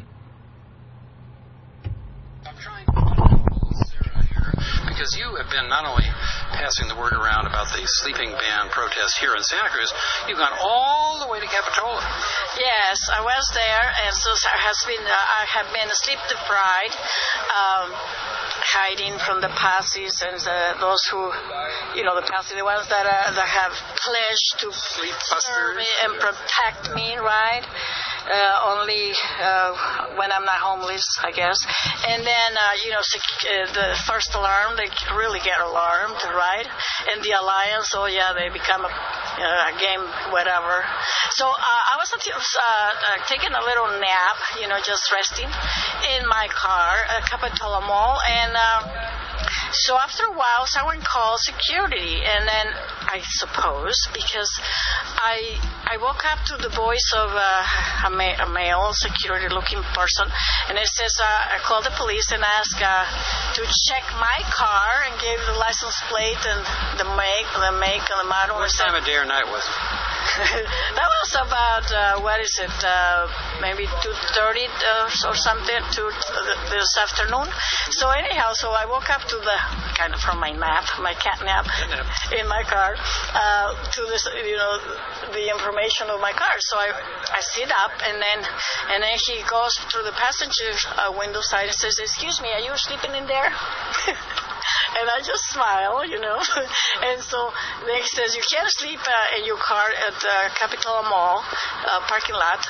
B: I'm trying to call Sarah here because you have been not only passing the word around about the sleeping ban protest here in Santa Cruz, you've gone all the way to Capitola.
H: Yes, I was there, and so has been. Uh, I have been sleep deprived, um, hiding from the posses and the, those who, you know, the posse, the ones that are, that have pledged to
B: sleep
H: serve me and protect me, right? Uh, only uh, when I'm not homeless, I guess. And then, uh, you know, sec- uh, the first alarm, they really get alarmed, right? And the alliance, oh yeah, they become a, uh, a game, whatever. So uh, I was uh, uh, taking a little nap, you know, just resting in my car at Capitola Mall, and uh, so after a while, someone called security, and then I suppose because I I woke up to the voice of uh, a, ma- a male security-looking person, and it says uh, I called the police and asked uh, to check my car and gave the license plate and the make, the make and the model.
E: What time of day or night was it?
H: That was about uh, what is it? Uh, maybe two thirty uh, or something to uh, this afternoon. So anyhow, so I woke up to the kind of from my nap, my cat nap, in my car, uh, to this, you know, the information of my car. So I, I sit up, and then, and then he goes through the passenger uh, window side and says, "Excuse me, are you sleeping in there?" And I just smile, you know. And so then he says, "You can't sleep uh, in your car at the Capitola Mall uh, parking lot."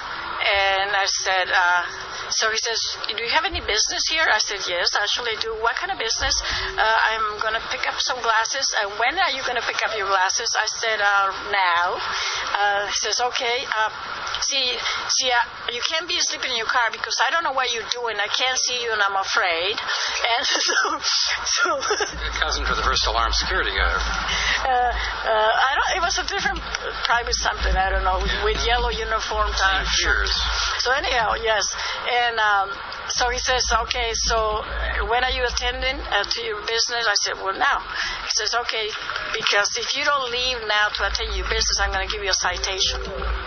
H: and I said, uh, so he says, do you have any business here? I said, yes, actually I do. What kind of business? Uh, I'm going to pick up some glasses. And when are you going to pick up your glasses? I said, uh, now. Uh, he says, okay. Uh, see, see, uh, you can't be sleeping in your car because I don't know what you're doing. I can't see you, and I'm afraid. And so, so
E: cousin for the first alarm security guard.
H: Uh, uh, I don't. It was a different private something. I don't know with, with yellow uniform. Uh,
E: Cheers.
H: So anyhow, yes, and um, so he says, okay. So when are you attending uh, to your business? I said, well, now. He says, okay, because if you don't leave now to attend your business, I'm going to give you a citation.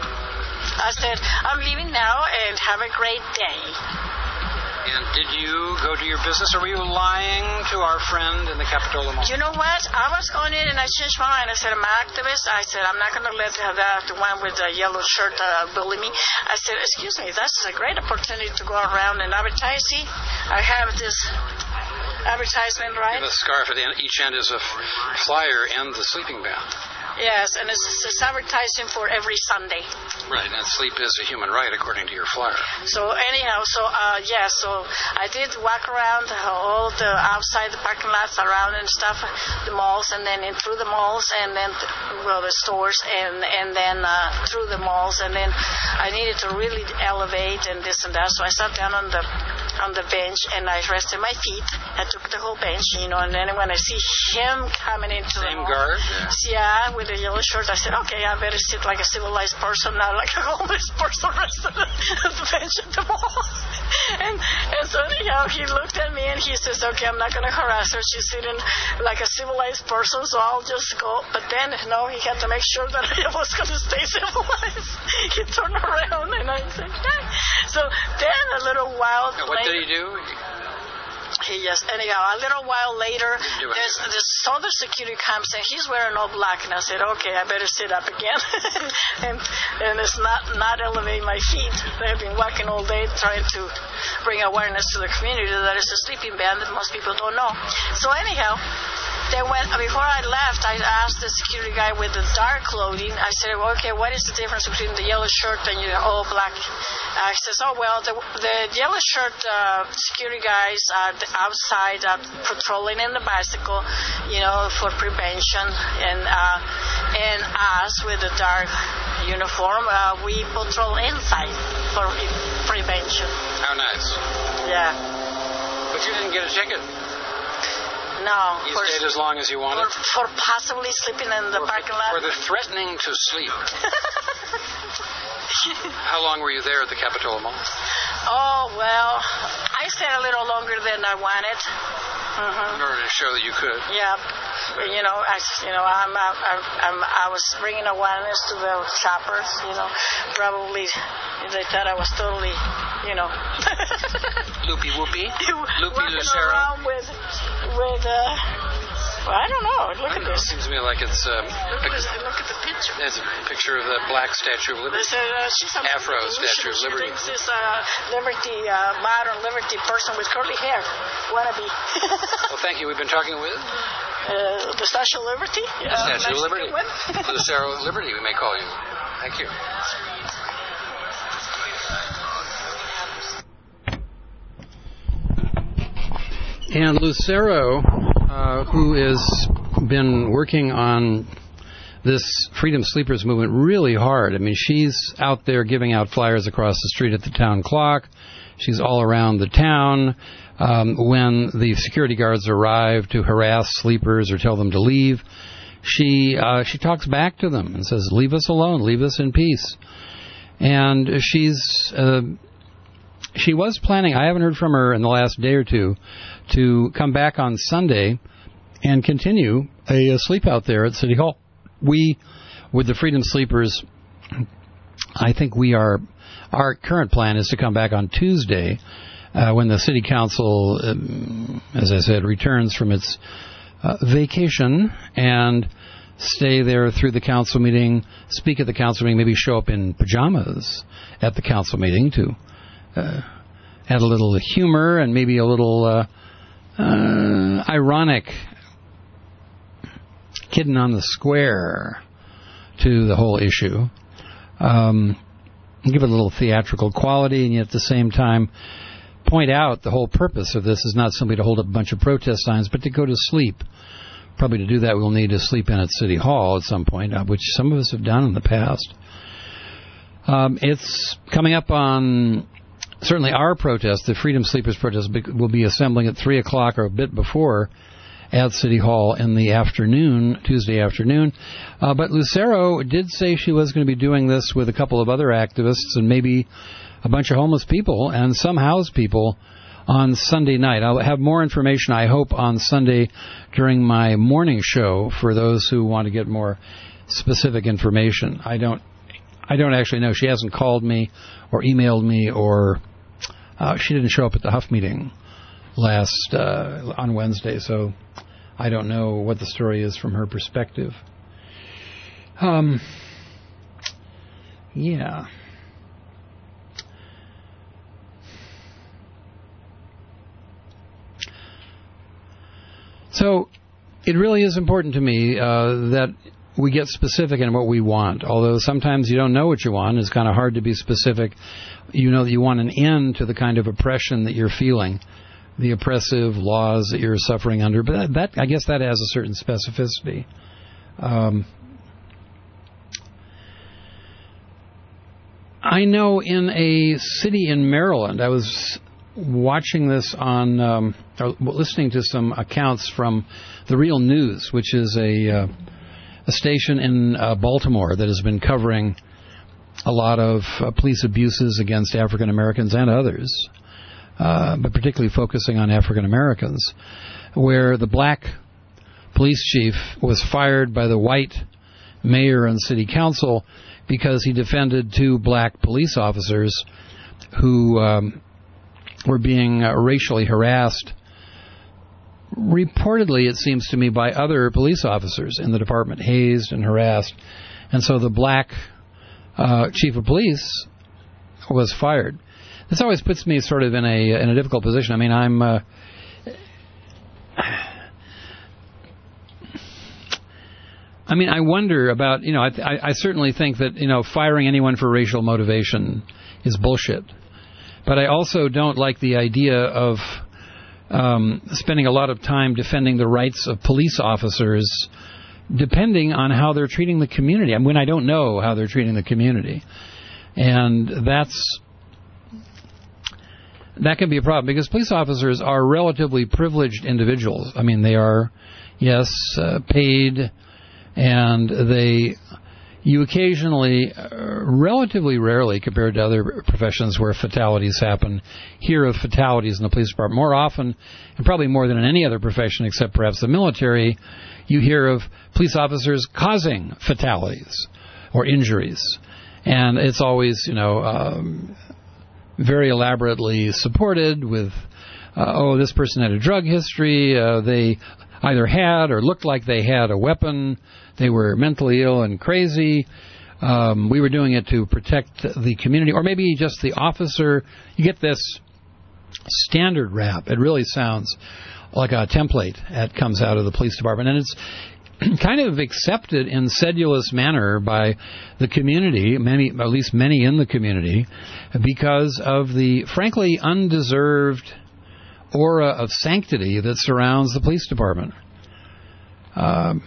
H: I said, I'm leaving now, and have a great day.
E: And did you go to your business, or were you lying to our friend in the Capitola Mall?
H: You know what? I was going in, and I changed my mind. I said, I'm an activist. I said, I'm not going to let that, the one with the yellow shirt uh, bully me. I said, excuse me, that's a great opportunity to go around and advertise. See, I have this advertisement, right?
E: The scarf at the end, each end is a flyer and the sleeping bag.
H: Yes, and it's, it's advertising for every Sunday.
E: Right, and sleep is a human right according to your flyer.
H: So anyhow, so uh, yeah, so I did walk around all the outside the parking lots around and stuff, the malls, and then in through the malls, and then well the stores, and and then uh, through the malls, and then I needed to really elevate and this and that. So I sat down on the on the bench and I rested my feet. I took the whole bench, you know, and then when I see him coming into
E: Same
H: the mall,
E: guard,
H: yeah, with the yellow shirt, I said, okay, I better sit like a civilized person, not like a homeless person resting on the bench at the mall. and, and so anyhow, he looked at me and he says, okay, I'm not going to harass her. She's sitting like a civilized person, so I'll just go. But then, no, he had to make sure that I was going to stay civilized. He turned around and I said, hey. So then a little while
E: now, what
H: later,
E: did he do?
H: He yes. Anyhow, a little while later, there's this other security comes and he's wearing all black, and I said, okay, I better sit up again, and and it's not not elevating my feet. I've been walking all day trying to bring awareness to the community that it's a sleeping bag that most people don't know. So anyhow, then when before I left, I asked the security guy with the dark clothing. I said, well, okay, what is the difference between the yellow shirt and your all black? Uh, he says, oh well, the the yellow shirt uh, security guys are outside uh, patrolling in the bicycle, you know, for prevention, and uh, and us with the dark uniform, uh, we patrol inside for prevention.
E: How nice.
H: Yeah.
E: But you didn't get a ticket.
H: No.
E: You
H: for,
E: stayed as long as you wanted?
H: For, for possibly sleeping in the
E: for,
H: parking lot.
E: For the threatening to sleep. How long were you there at the Capitola Mall?
H: Oh, well, I stayed a little longer than I wanted. Mm-hmm.
E: In order to show that you could.
H: Yeah. You know, I, you know, I'm, I'm, I'm, I was bringing awareness to the shoppers, you know. Probably they thought I was totally, you know.
E: Loopy whoopy? Loopy
H: Walking
E: Lucero?
H: around with, with, uh, well, I don't know. Look
E: I
H: at
E: know,
H: this.
E: It seems to me like it's um,
H: Look at, this, look at the picture.
E: It's a picture of the black Statue of Liberty.
H: There's a, uh, she's a
E: Afro Statue of Liberty.
H: She thinks this uh, liberty, uh, modern liberty person with curly hair. Wannabe.
E: Well, thank you. We've been talking with
H: Uh, the Statue of Liberty?
E: The Statue of Liberty. The Lucero of Liberty, we may call you. Thank you.
B: And Lucero, uh, who has been working on this Freedom Sleepers movement really hard. I mean, she's out there giving out flyers across the street at the town clock. She's all around the town. Um, when the security guards arrive to harass sleepers or tell them to leave, she uh, she talks back to them and says, "Leave us alone, leave us in peace." And she's uh, she was planning. I haven't heard from her in the last day or two to come back on Sunday and continue a, a sleep out there at City Hall. We, with the Freedom Sleepers, I think we are. Our current plan is to come back on Tuesday. Uh, when the city council, um, as I said, returns from its uh, vacation, and stay there through the council meeting, speak at the council meeting, maybe show up in pajamas at the council meeting to uh, add a little humor and maybe a little uh, uh, ironic kidding on the square to the whole issue. Um, give it a little theatrical quality, and yet at the same time point out the whole purpose of this is not simply to hold up a bunch of protest signs, but to go to sleep. Probably to do that, we'll need to sleep in at City Hall at some point, uh, which some of us have done in the past. Um, it's coming up on, certainly our protest, the Freedom Sleepers protest, will be assembling at three o'clock or a bit before at City Hall in the afternoon, Tuesday afternoon. Uh, but Lucero did say she was going to be doing this with a couple of other activists and maybe a bunch of homeless people and some housed people on Sunday night. I'll have more information, I hope, on Sunday during my morning show for those who want to get more specific information. I don't I don't actually know. She hasn't called me or emailed me, or uh, she didn't show up at the Huff meeting last uh, on Wednesday, so I don't know what the story is from her perspective. Um, yeah. So it really is important to me uh, that we get specific in what we want, although sometimes you don't know what you want. It's kind of hard to be specific. You know that you want an end to the kind of oppression that you're feeling, the oppressive laws that you're suffering under. But that, that I guess that has a certain specificity. Um, I know in a city in Maryland, I was watching this on, um, or listening to some accounts from The Real News, which is a, uh, a station in uh, Baltimore that has been covering a lot of uh, police abuses against African Americans and others, uh, but particularly focusing on African Americans, where the black police chief was fired by the white mayor and city council because he defended two black police officers who um, were being uh, racially harassed, reportedly, it seems to me, by other police officers in the department, hazed and harassed. And so the black uh, chief of police was fired. This always puts me sort of in a in a difficult position. I mean, I'm... Uh, I mean, I wonder about, you know, I, I, I certainly think that, you know, firing anyone for racial motivation is bullshit. But I also don't like the idea of um, spending a lot of time defending the rights of police officers depending on how they're treating the community. I mean, when I don't know how they're treating the community. And that's... that can be a problem because police officers are relatively privileged individuals. I mean, they are, yes, uh, paid... and they, you occasionally, uh, relatively rarely compared to other professions where fatalities happen, hear of fatalities in the police department. More often, and probably more than in any other profession except perhaps the military, you hear of police officers causing fatalities or injuries. And it's always, you know, um, very elaborately supported with, uh, oh, this person had a drug history, uh, they either had or looked like they had a weapon, they were mentally ill and crazy, um, we were doing it to protect the community, or maybe just the officer. You get this standard rap. It really sounds like a template that comes out of the police department, and it's kind of accepted in sedulous manner by the community, many, at least many in the community, because of the frankly undeserved aura of sanctity that surrounds the police department. Um,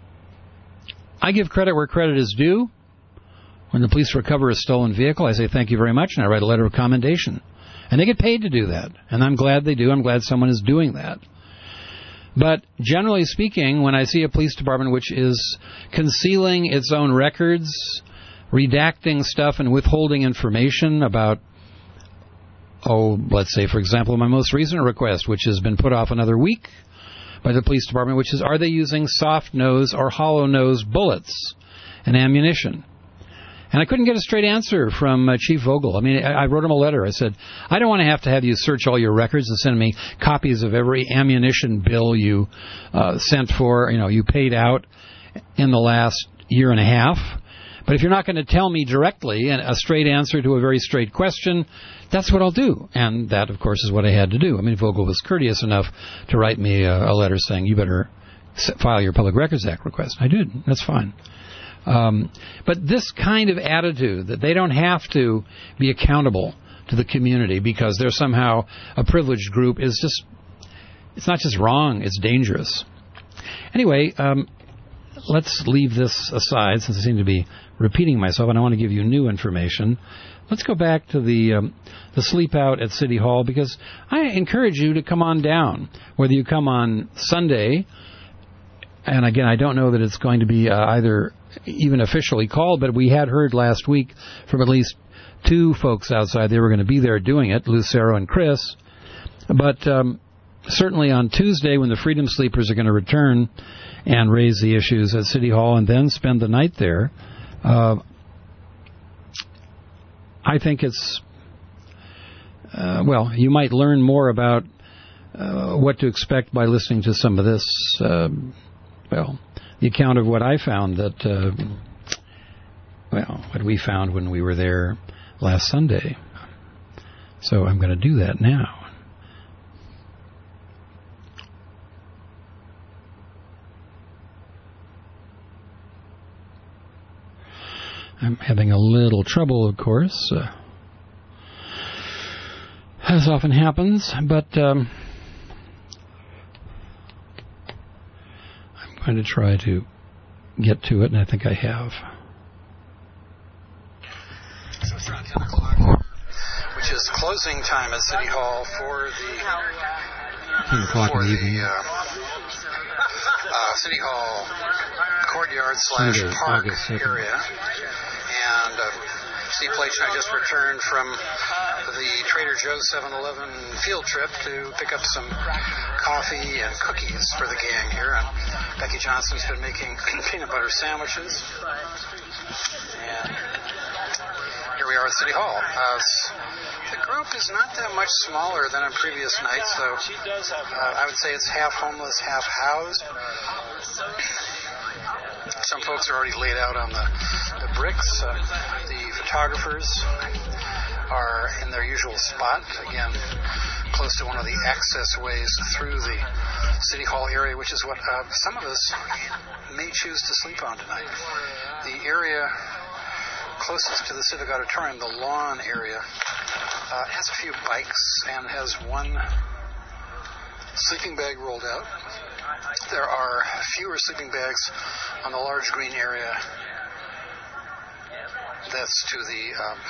B: I give credit where credit is due. When the police recover a stolen vehicle, I say thank you very much, and I write a letter of commendation. And they get paid to do that, and I'm glad they do. I'm glad someone is doing that. But generally speaking, when I see a police department which is concealing its own records, redacting stuff and withholding information about, oh, let's say, for example, my most recent request, which has been put off another week by the police department, which is, are they using soft nose or hollow nose bullets and ammunition? And I couldn't get a straight answer from uh, Chief Vogel. I mean, I, I wrote him a letter. I said, I don't want to have to have you search all your records and send me copies of every ammunition bill you uh, sent for, you know, you paid out in the last year and a half. But if you're not going to tell me directly a straight answer to a very straight question, that's what I'll do. And that, of course, is what I had to do. I mean, Vogel was courteous enough to write me a, a letter saying, you better file your Public Records Act request. I did. That's fine. Um, but this kind of attitude that they don't have to be accountable to the community because they're somehow a privileged group is just, it's not just wrong, it's dangerous. Anyway, um, let's leave this aside since I seem to be repeating myself and I want to give you new information. Let's go back to the um, the sleep out at City Hall because I encourage you to come on down, whether you come on Sunday, and again, I don't know that it's going to be uh, either even officially called, but we had heard last week from at least two folks outside they were going to be there doing it, Lucero and Chris. But um, certainly on Tuesday when the Freedom Sleepers are going to return and raise the issues at City Hall and then spend the night there, uh, I think it's, uh, well, you might learn more about uh, what to expect by listening to some of this, uh, well, the account of what I found that, uh, well, what we found when we were there last Sunday. So I'm going to do that now. I'm having a little trouble, of course, uh, as often happens, but um, I'm going to try to get to it, and I think I have.
E: So it's around ten o'clock, which is closing time at City Hall for the
B: ten o'clock in the evening.
E: The, uh, uh, City Hall courtyard slash
B: Sunday,
E: park
B: August second.
E: area. And uh, Steve Plate and I just returned from the Trader Joe's seven eleven field trip to pick up some coffee and cookies for the gang here. And Becky Johnson's been making peanut butter sandwiches. And here we are at City Hall. Uh, the group is not that much smaller than on previous nights, so uh, I would say it's half homeless, half housed. Some folks are already laid out on the, the bricks. Uh, the photographers are in their usual spot, again, close to one of the access ways through the City Hall area, which is what uh, some of us may choose to sleep on tonight. The area closest to the Civic Auditorium, the lawn area, uh, has a few bikes and has one sleeping bag rolled out. There are fewer sleeping bags on the large green area that's to the um,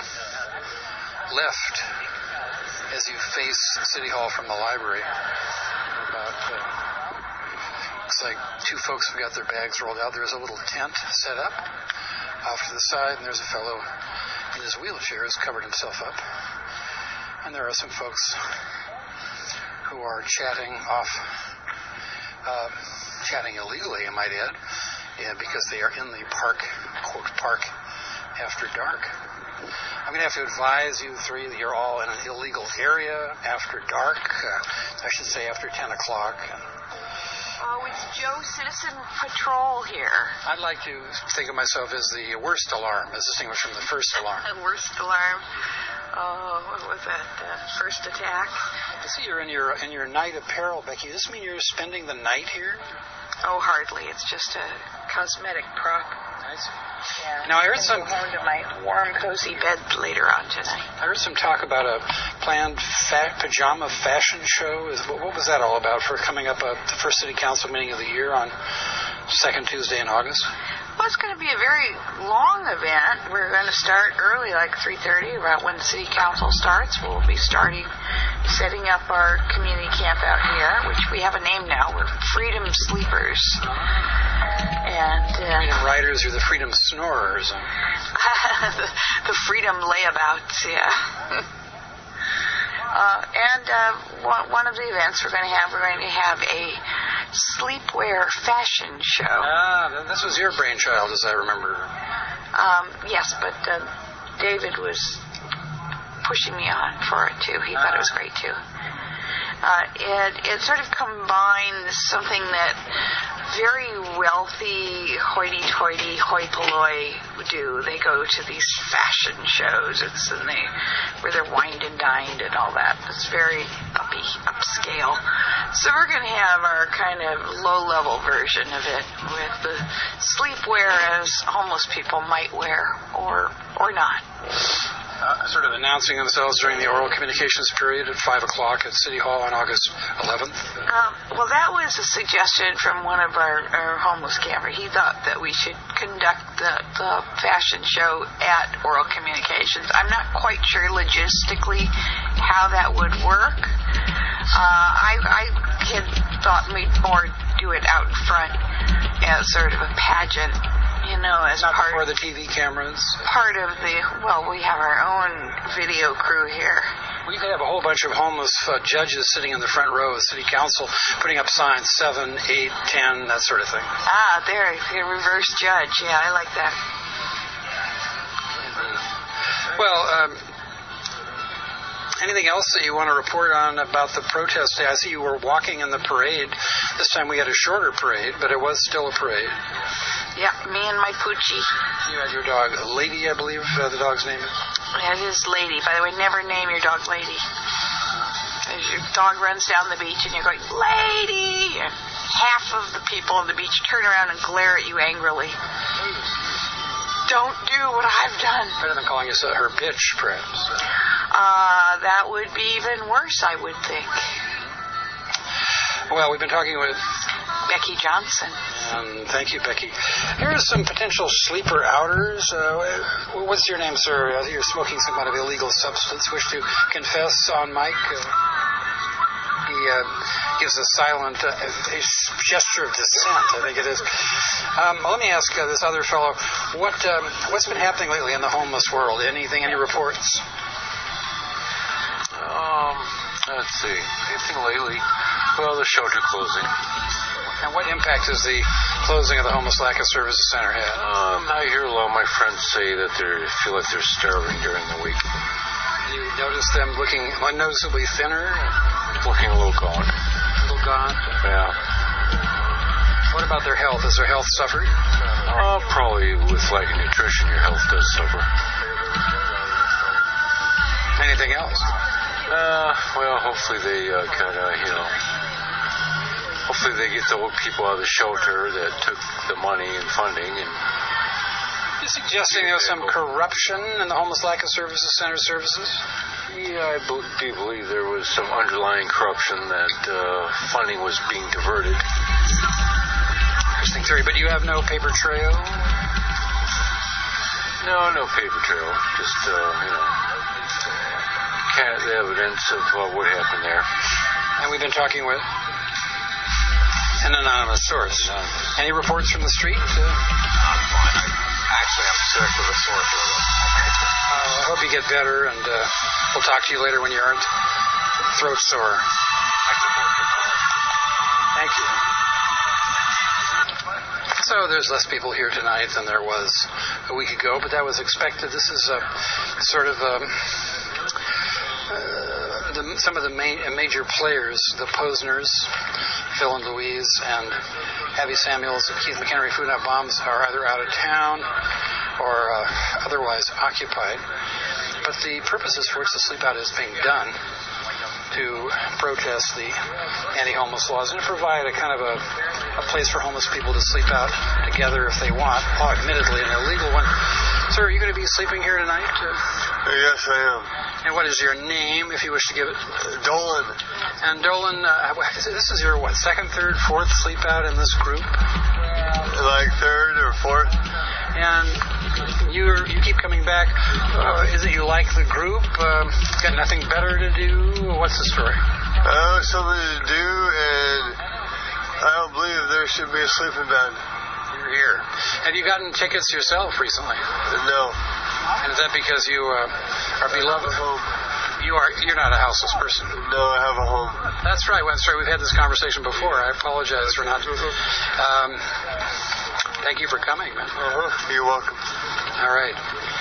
E: left as you face City Hall from the library. About, uh, looks like two folks have got their bags rolled out. There's a little tent set up off to the side, and there's a fellow in his wheelchair who's covered himself up. And there are some folks who are chatting off Uh, chatting illegally, I might add, yeah, because they are in the park, quote, park after dark. I'm going to have to advise you three that you're all in an illegal area after dark, uh, I should say after ten o'clock.
H: Oh, it's Joe Citizen Patrol here.
E: I'd like to think of myself as the worst alarm, as distinguished from the first alarm.
H: The worst alarm. Oh, what was that? Uh, first attack?
E: I see you're in your in your night apparel, Becky. Does this mean you're spending the night here?
H: Oh, hardly. It's just a cosmetic prop.
E: I see.
H: Yeah.
E: Now, I heard some...
H: Go home to my warm, cozy bed later on tonight.
E: I heard some talk about a planned fa- pajama fashion show. Is, what, what was that all about for coming up at the first city council meeting of the year on second Tuesday in August?
H: Well, it's going to be a very long event. We're going to start early, like three thirty, about when the city council starts. We'll be starting setting up our community camp out here, which we have a name now. We're Freedom Sleepers. And uh,
E: Freedom Riders or the Freedom Snorers?
H: the, the Freedom Layabouts, yeah. uh, and uh, one, one of the events we're going to have, we're going to have a sleepwear fashion show.
E: Ah, this was your brainchild, as I remember.
H: Um, yes, but uh, David was pushing me on for it, too. He thought it was great, too. Uh, it, it sort of combines something that very wealthy, hoity-toity, hoi polloi do. They go to these fashion shows. It's and they where they're wined and dined and all that. It's very uppy, upscale. So So we're going to have our kind of low-level version of it with the sleepwear as homeless people might wear or or not.
E: Uh, sort of announcing themselves during the oral communications period at five o'clock at City Hall on August eleventh.
H: Um, well, that was a suggestion from one of our, our homeless campers. He thought that we should conduct the, the fashion show at oral communications. I'm not quite sure logistically how that would work. Uh, I, I had thought we'd more do it out front as sort of a pageant, you know, as
E: Not
H: part
E: before the T V cameras.
H: part of the, well, we have our own video crew here.
E: We have a whole bunch of homeless uh, judges sitting in the front row of City Council putting up signs, seven, eight, ten, that sort of thing.
H: Ah, there, a reverse judge. Yeah, I like that.
E: Well, um, anything else that you want to report on about the protest day? I see you were walking in the parade. This time we had a shorter parade, but it was still a parade.
H: Yeah, me and my Poochie.
E: You had your dog, Lady, I believe uh, the dog's name is.
H: That is Lady. By the way, never name your dog Lady. As your dog runs down the beach and you're going, Lady! And half of the people on the beach turn around and glare at you angrily. Don't do what I've done.
E: Better than calling you her bitch, perhaps.
H: Uh, that would be even worse, I would think.
E: Well, we've been talking with
H: Becky Johnson.
E: Um, thank you, Becky. Here are some potential sleeper outers. Uh, what's your name, sir? Uh, you're smoking some kind of illegal substance. Wish to confess on mic? Uh, he uh, gives a silent uh, a gesture of dissent, I think it is. Um, let me ask uh, this other fellow, what um, what's been happening lately in the homeless world? Anything, any reports?
I: Um, let's see. Anything lately? Well, the shelter closing.
E: And what impact has the closing of the Homeless Lack of Services Center had?
I: Um, I hear a lot of my friends say that they feel like they're starving during the week.
E: You notice them looking unnoticeably thinner?
I: Looking a little gaunt.
E: A little gaunt?
I: Yeah.
E: What about their health? Has their health suffered?
I: Uh, probably with lack of nutrition, your health does suffer.
E: Anything else?
I: Uh, well, hopefully they uh, kind of, you know, hopefully they get the old people out of the shelter that took the money and funding. And
E: you're suggesting there was some corruption in the Homeless Lack of Services Center services?
I: Yeah, I do believe there was some underlying corruption that uh, funding was being diverted.
E: Interesting theory, but you have no paper trail?
I: No, no paper trail. Just, uh, you know, kind of the evidence of uh, what happened there.
E: And we've been talking with an anonymous source. Anonymous. Any reports from the street? Uh,
I: I'm fine. Actually, I'm sick with a sore throat.
E: Uh, I hope you get better, and uh, we'll talk to you later when you aren't throat sore. Thank you. So there's less people here tonight than there was a week ago, but that was expected. This is a sort of um, uh, the, some of the main, uh, major players, the Posners, Phil and Louise, and Abby Samuels and Keith McHenry Food Not Bombs are either out of town or uh, otherwise occupied. But the purposes for which the sleep out is being done to protest the anti-homeless laws and to provide a kind of a, a place for homeless people to sleep out together if they want, oh, admittedly an illegal one. Sir, are you going to be sleeping here tonight? Uh,
J: yes, I am.
E: And what is your name, if you wish to give it?
J: Dolan.
E: And Dolan, uh, this is your, what, second, third, fourth sleep out in this group?
J: Like third or fourth.
E: And you you keep coming back. Uh, is it you like the group? Uh, got nothing better to do? What's the story?
J: I have something to do, and I don't believe there should be a sleeping bag.
E: You're here. Have you gotten tickets yourself recently?
J: No.
E: And is that because you uh, are beloved?
J: Home.
E: You are. You're not a houseless person.
J: No, I have a home.
E: That's right. That's right. We've had this conversation before. I apologize for not. Um, thank you for coming, man.
J: Uh-huh. You're welcome.
E: All right.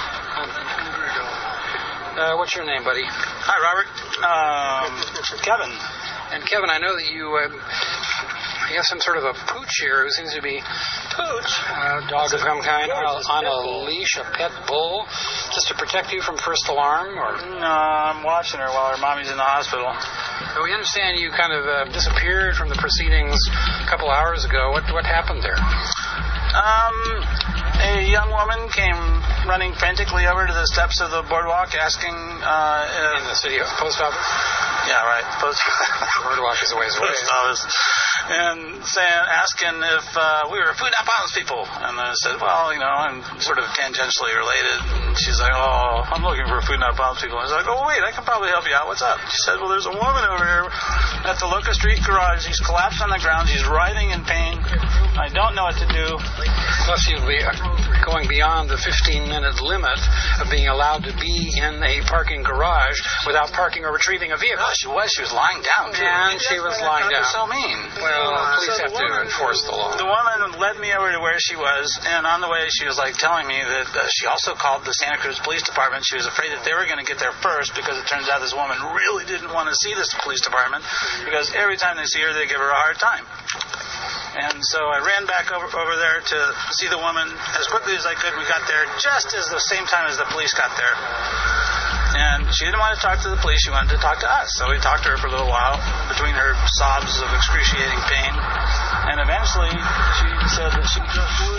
E: Uh, what's your name, buddy?
K: Hi, Robert. Um, Kevin.
E: And Kevin, I know that you uh, you have some sort of a pooch here who seems to be
K: pooch,
E: a dog of some kind on, on a leash, a pet bull, just to protect you from first alarm, or?
K: No, I'm watching her while her mommy's in the hospital.
E: So we understand you kind of uh, disappeared from the proceedings a couple hours ago. What what happened there?
K: Um, a young woman came running frantically over to the steps of the boardwalk asking... Uh, if,
E: in the city of post office?
K: Yeah, right. Post
E: boardwalk is a ways away.
K: Post office. And saying, asking if uh, we were food not violence people. And I said, well, you know, I'm sort of tangentially related. And she's like, oh, I'm looking for food not violence people. I was like, oh, wait, I can probably help you out. What's up? She said, well, there's a woman over here at the Locust Street garage. She's collapsed on the ground. She's writhing in pain. I don't know what to do.
E: Plus, you'll be going beyond the fifteen-minute limit of being allowed to be in a parking garage without parking or retrieving a vehicle.
K: No, she was. She was lying down, too.
E: And she was lying down.
K: That was so mean.
E: Well, police so have woman, to enforce the law.
K: The woman led me over to where she was, and on the way she was like telling me that uh, she also called the Santa Cruz Police Department. She was afraid that they were going to get there first because it turns out this woman really didn't want to see this police department because every time they see her, they give her a hard time. And so I ran back over, over there to see the woman as quickly as I could. We got there just as the same time as the police got there. And she didn't want to talk to the police. She wanted to talk to us. So we talked to her for a little while between her sobs of excruciating pain. And eventually she said that she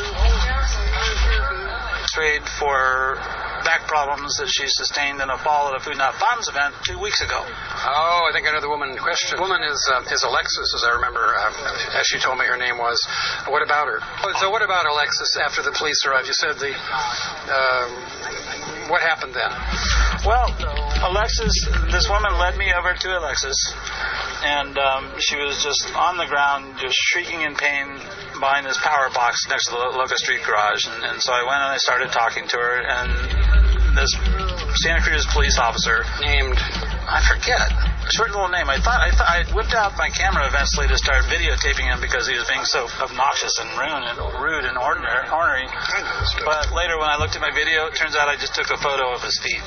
K: trade for back problems that she sustained in a fall at a Food Not Violence event two weeks ago.
E: Oh, I think I know the woman in question. The woman is uh, is Alexis, as I remember, uh, as she told me her name was. What about her? So what about Alexis after the police arrived? You said the... Uh, what happened then?
K: Well, Alexis, this woman led me over to Alexis, and um, she was just on the ground, just shrieking in pain behind this power box next to the Locust Street garage. And, and so I went and I started talking to her, and this Santa Cruz police officer named, I forget, short little name. I thought I, th- I whipped out my camera eventually to start videotaping him because he was being so obnoxious and rude and rude and ordinary, ornery. But later, when I looked at my video, it turns out I just took a photo of his feet.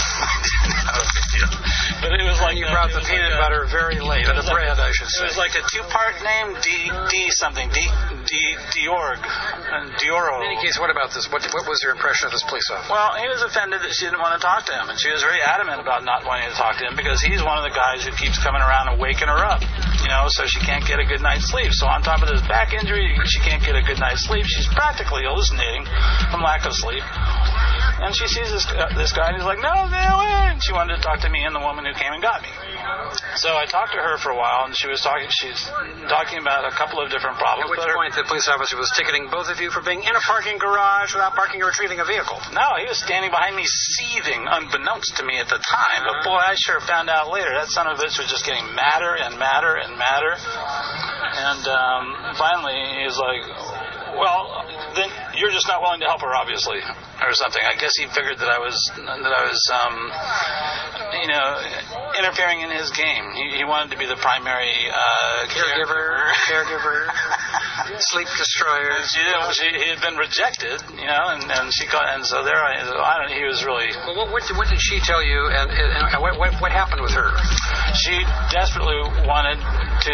K: But it was like
E: you brought the peanut like butter a, very late. The bread, I should say.
K: It was like a two-part name, D D something, D D Diorg, and Dioro.
E: In any case, what about this? What what was your impression of this police officer?
K: Well, he was offended that she didn't want to talk to him, and she was very adamant about not wanting to talk to him because he's one of the guys who keeps coming around and waking her up, you know, so she can't get a good night's sleep. So on top of this back injury, she can't get a good night's sleep. She's practically hallucinating from lack of sleep. And she sees this uh, this guy, and he's like, no, stay away. And she wanted to talk to me and the woman who came and got me. So I talked to her for a while, and she was talking. She's talking about a couple of different problems.
E: At which point the police officer was ticketing both of you for being in a parking garage without parking or retrieving a vehicle.
K: No, he was standing behind me, seething, unbeknownst to me at the time. But boy, I sure found out later that son of a bitch was just getting madder and madder and madder. And um, finally, he's like, well, then you're just not willing to help her, obviously, or something. I guess he figured that I was that I was, um, you know, interfering in his game. He, he wanted to be the primary uh,
E: caregiver, caregiver, sleep destroyer.
K: She, she he had been rejected, you know, and, and she got, and so there I, I don't. He was really.
E: Well, what, what, what did she tell you, and, and what, what what happened with her?
K: She desperately wanted to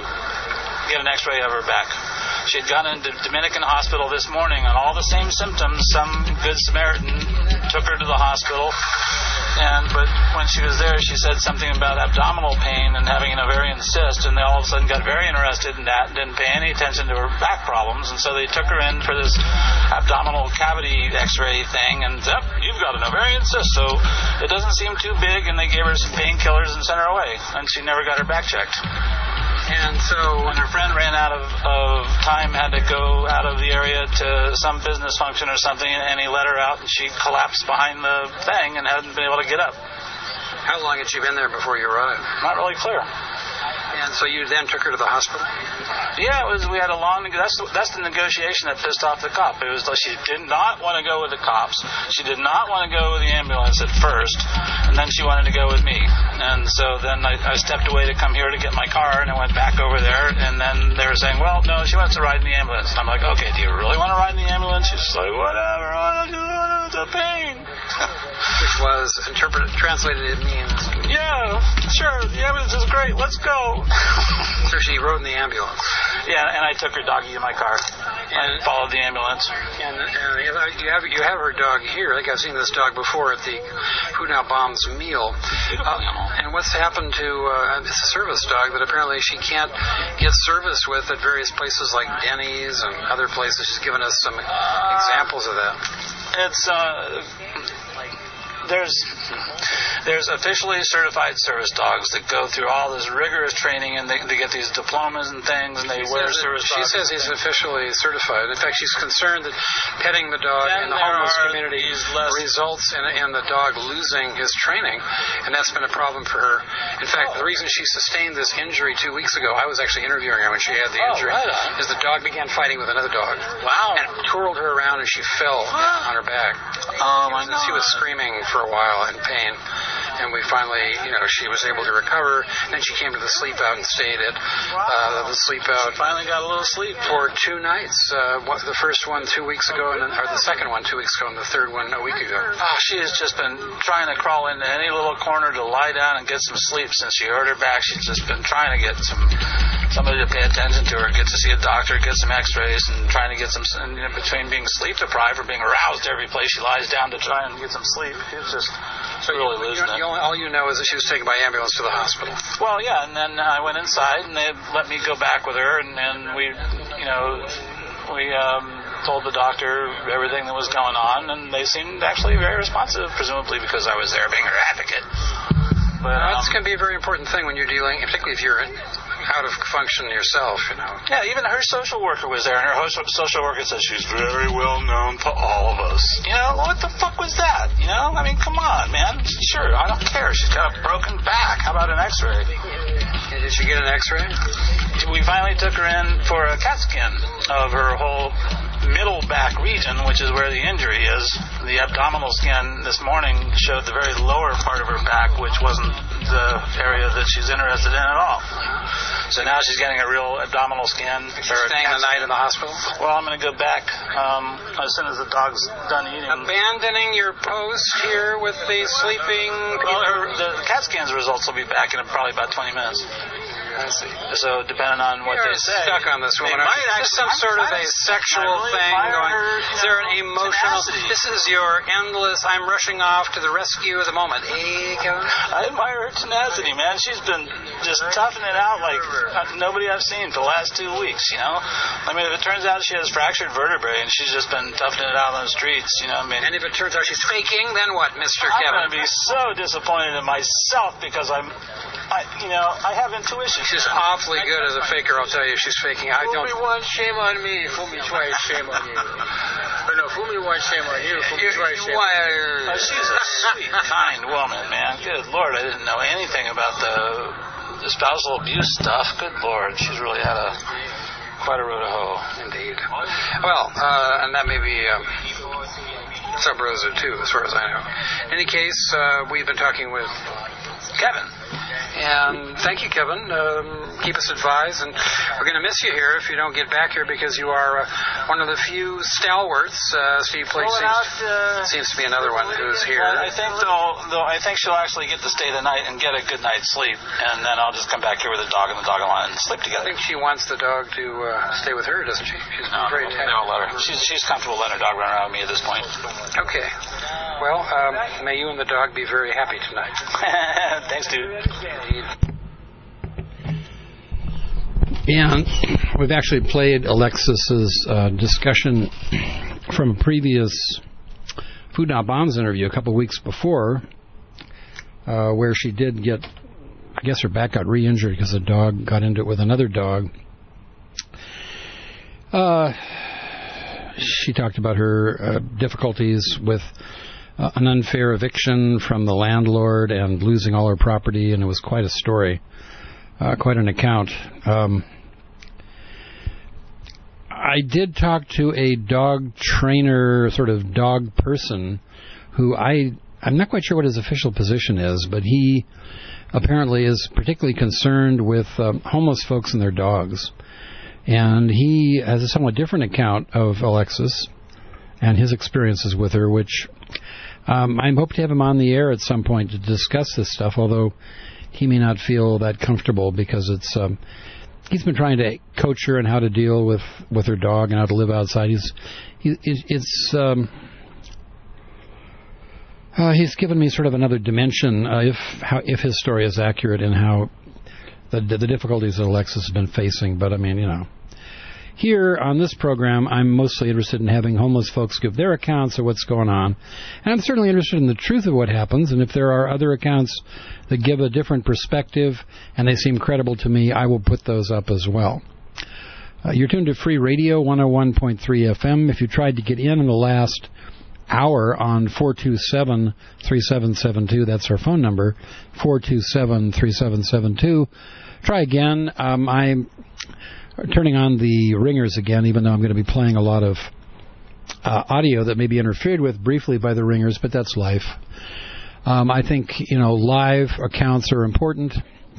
K: get an X-ray of her back. She had gone into Dominican Hospital this morning on all the same symptoms. Some good Samaritan took her to the hospital, and but when she was there, she said something about abdominal pain and having an ovarian cyst, and they all of a sudden got very interested in that and didn't pay any attention to her back problems, and so they took her in for this abdominal cavity X-ray thing, and yep, you've got an ovarian cyst, so it doesn't seem too big, and they gave her some painkillers and sent her away, and she never got her back checked.
E: And so
K: when her friend ran out of, of time, had to go out of the area to some business function or something, and he let her out, and she collapsed behind the thing and hadn't been able to get up.
E: How long had she been there before you arrived?
K: Not really clear.
E: And so you then took her to the hospital?
K: Yeah, it was. We had a long. That's that's the negotiation that pissed off the cop. It was like she did not want to go with the cops. She did not want to go with the ambulance at first, and then she wanted to go with me. And so then I, I stepped away to come here to get my car, and I went back over there. And then they were saying, "Well, no, she wants to ride in the ambulance." And I'm like, "Okay, do you really want to ride in the ambulance?" She's like, "Whatever. It's a pain."
E: Which was interpreted, translated, it means.
K: Yeah, sure. The ambulance is great. Let's go.
E: So she rode in the ambulance.
K: Yeah, and I took her doggy in my car. I followed the ambulance.
E: And, and you have you have her dog here. I think I've seen this dog before at the Who Now Bombs meal. Uh, and what's happened to uh, it's a service dog that apparently she can't get service with at various places like Denny's and other places. She's given us some examples of that.
K: It's uh, there's there's officially certified service dogs that go through all this rigorous training, and they, they get these diplomas and things, and they
E: she
K: wear
E: says
K: service
E: that,
K: dogs.
E: She says he's officially certified. In fact, she's concerned that petting the dog
K: then
E: in the homeless community
K: less...
E: results in, in the dog losing his training, and that's been a problem for her. In fact, oh. the reason she sustained this injury two weeks ago, I was actually interviewing her when she had the
K: oh,
E: injury,
K: right on.
E: is the dog began fighting with another dog.
K: Wow.
E: And twirled her around, and she fell on her back.
K: Oh, my God.
E: She was screaming for a while in pain. And we finally, you know, she was able to recover. Then she came to the sleep out and stayed at uh, the sleep out.
K: She finally got a little sleep
E: for two nights. Uh, what, the first one two weeks ago, and then, or the second one two weeks ago, and the third one a week ago.
K: Oh, she has just been trying to crawl into any little corner to lie down and get some sleep since she hurt her back. She's just been trying to get some somebody to pay attention to her, get to see a doctor, get some X-rays, and trying to get some. And, you know, between being sleep deprived or being aroused every place she lies down to try and get some sleep, it's just. So really
E: you,
K: losing
E: you,
K: it.
E: You, all you know is that she was taken by ambulance to the hospital.
K: Well, yeah, and then I went inside, and they let me go back with her, and, and we, you know, we um, told the doctor everything that was going on, and they seemed actually very responsive, presumably because I was there being her advocate. But um,
E: that's going to be a very important thing when you're dealing, particularly if you're out of function yourself, you know.
K: Yeah, even her social worker was there, and her social worker said she's very well known to all of us. You know, what the fuck was that? You know, I mean, come on, man. Sure, I don't care. She's got a broken back. How about an X-ray?
E: Yeah, did she get an X-ray?
K: We finally took her in for a CAT scan of her whole middle back region, which is where the injury is. The abdominal scan this morning showed the very lower part of her back, which wasn't the area that she's interested in at all. So now she's getting a real abdominal scan.
E: She's staying the night in the hospital?
K: Well, I'm going to go back um, as soon as the dog's done eating.
E: Abandoning your post here with the sleeping people?
K: Well, her, the CAT scan's results will be back in probably about twenty minutes.
E: I see.
K: So depending on what
E: You're
K: they say,
E: stuck on this woman.
K: Is
E: this some sort of a sexual
K: really
E: thing going?
K: Her,
E: is there an emotional?
K: Tenacity.
E: This is your endless. I'm rushing off to the rescue of the moment. Hey, Kevin.
K: I admire her tenacity, man. She's been just toughing it out like nobody I've seen for the last two weeks. You know, I mean, if it turns out she has fractured vertebrae and she's just been toughing it out on the streets, you know, I mean.
E: And if it turns out she's faking, then what, Mister
K: I'm
E: Kevin?
K: I'm going to be so disappointed in myself because I'm. I, you know, I have intuition.
E: She's awfully good as a faker, I'll tell you. She's faking. I
J: Fool
E: don't.
J: me once, shame on me. Fool me twice, shame on you. But no, fool me once, shame on you. Fool me twice, shame on you.
K: Oh, she's a sweet, kind woman, man. Good Lord, I didn't know anything about the, the spousal abuse stuff. Good Lord, she's really had a quite a road to hoe.
E: Indeed. Well, uh, and that may be. Um, Sub Rosa too, as far as I know. In any case, uh, we've been talking with Kevin. And thank you, Kevin. Um, keep us advised. And we're going to miss you here if you don't get back here because you are uh, one of the few stalwarts. Uh, Steve Flake seems,
K: out, uh,
E: seems to be another one who's here.
K: I think though, though, I think she'll actually get to stay the night and get a good night's sleep, and then I'll just come back here with the dog and the dog alone and sleep together.
E: I think she wants the dog to uh, stay with her, doesn't she? She's
K: no,
E: very
K: they won't let her. She's, she's comfortable letting her dog run around with me at this point.
E: Okay. Well, um, may you and the dog be very happy tonight.
K: Thanks, dude.
B: And we've actually played Alexis's uh, discussion from a previous Food Not Bombs interview a couple of weeks before, uh, where she did get, I guess her back got re-injured because a dog got into it with another dog. Uh, she talked about her uh, difficulties with uh, an unfair eviction from the landlord and losing all her property, and it was quite a story, uh, quite an account. Um, I did talk to a dog trainer, sort of dog person, who I, I'm not quite sure what his official position is, but he apparently is particularly concerned with um, homeless folks and their dogs. And he has a somewhat different account of Alexis and his experiences with her, which um, I hope to have him on the air at some point to discuss this stuff, although he may not feel that comfortable because it's um, he's been trying to coach her in how to deal with, with her dog and how to live outside. He's he, it's um, uh, he's given me sort of another dimension uh, if how if his story is accurate and how the the difficulties that Alexis has been facing. But I mean, you know. Here on this program, I'm mostly interested in having homeless folks give their accounts of what's going on. And I'm certainly interested in the truth of what happens. And if there are other accounts that give a different perspective and they seem credible to me, I will put those up as well. Uh, you're tuned to Free Radio one oh one point three F M. If you tried to get in in the last hour on four two seven, three seven seven two, that's our phone number, four two seven, three seven seven two. Try again. Um, I'm turning on the ringers again, even though I'm going to be playing a lot of uh, audio that may be interfered with briefly by the ringers, but that's life. Um, I think, you know, live accounts are important.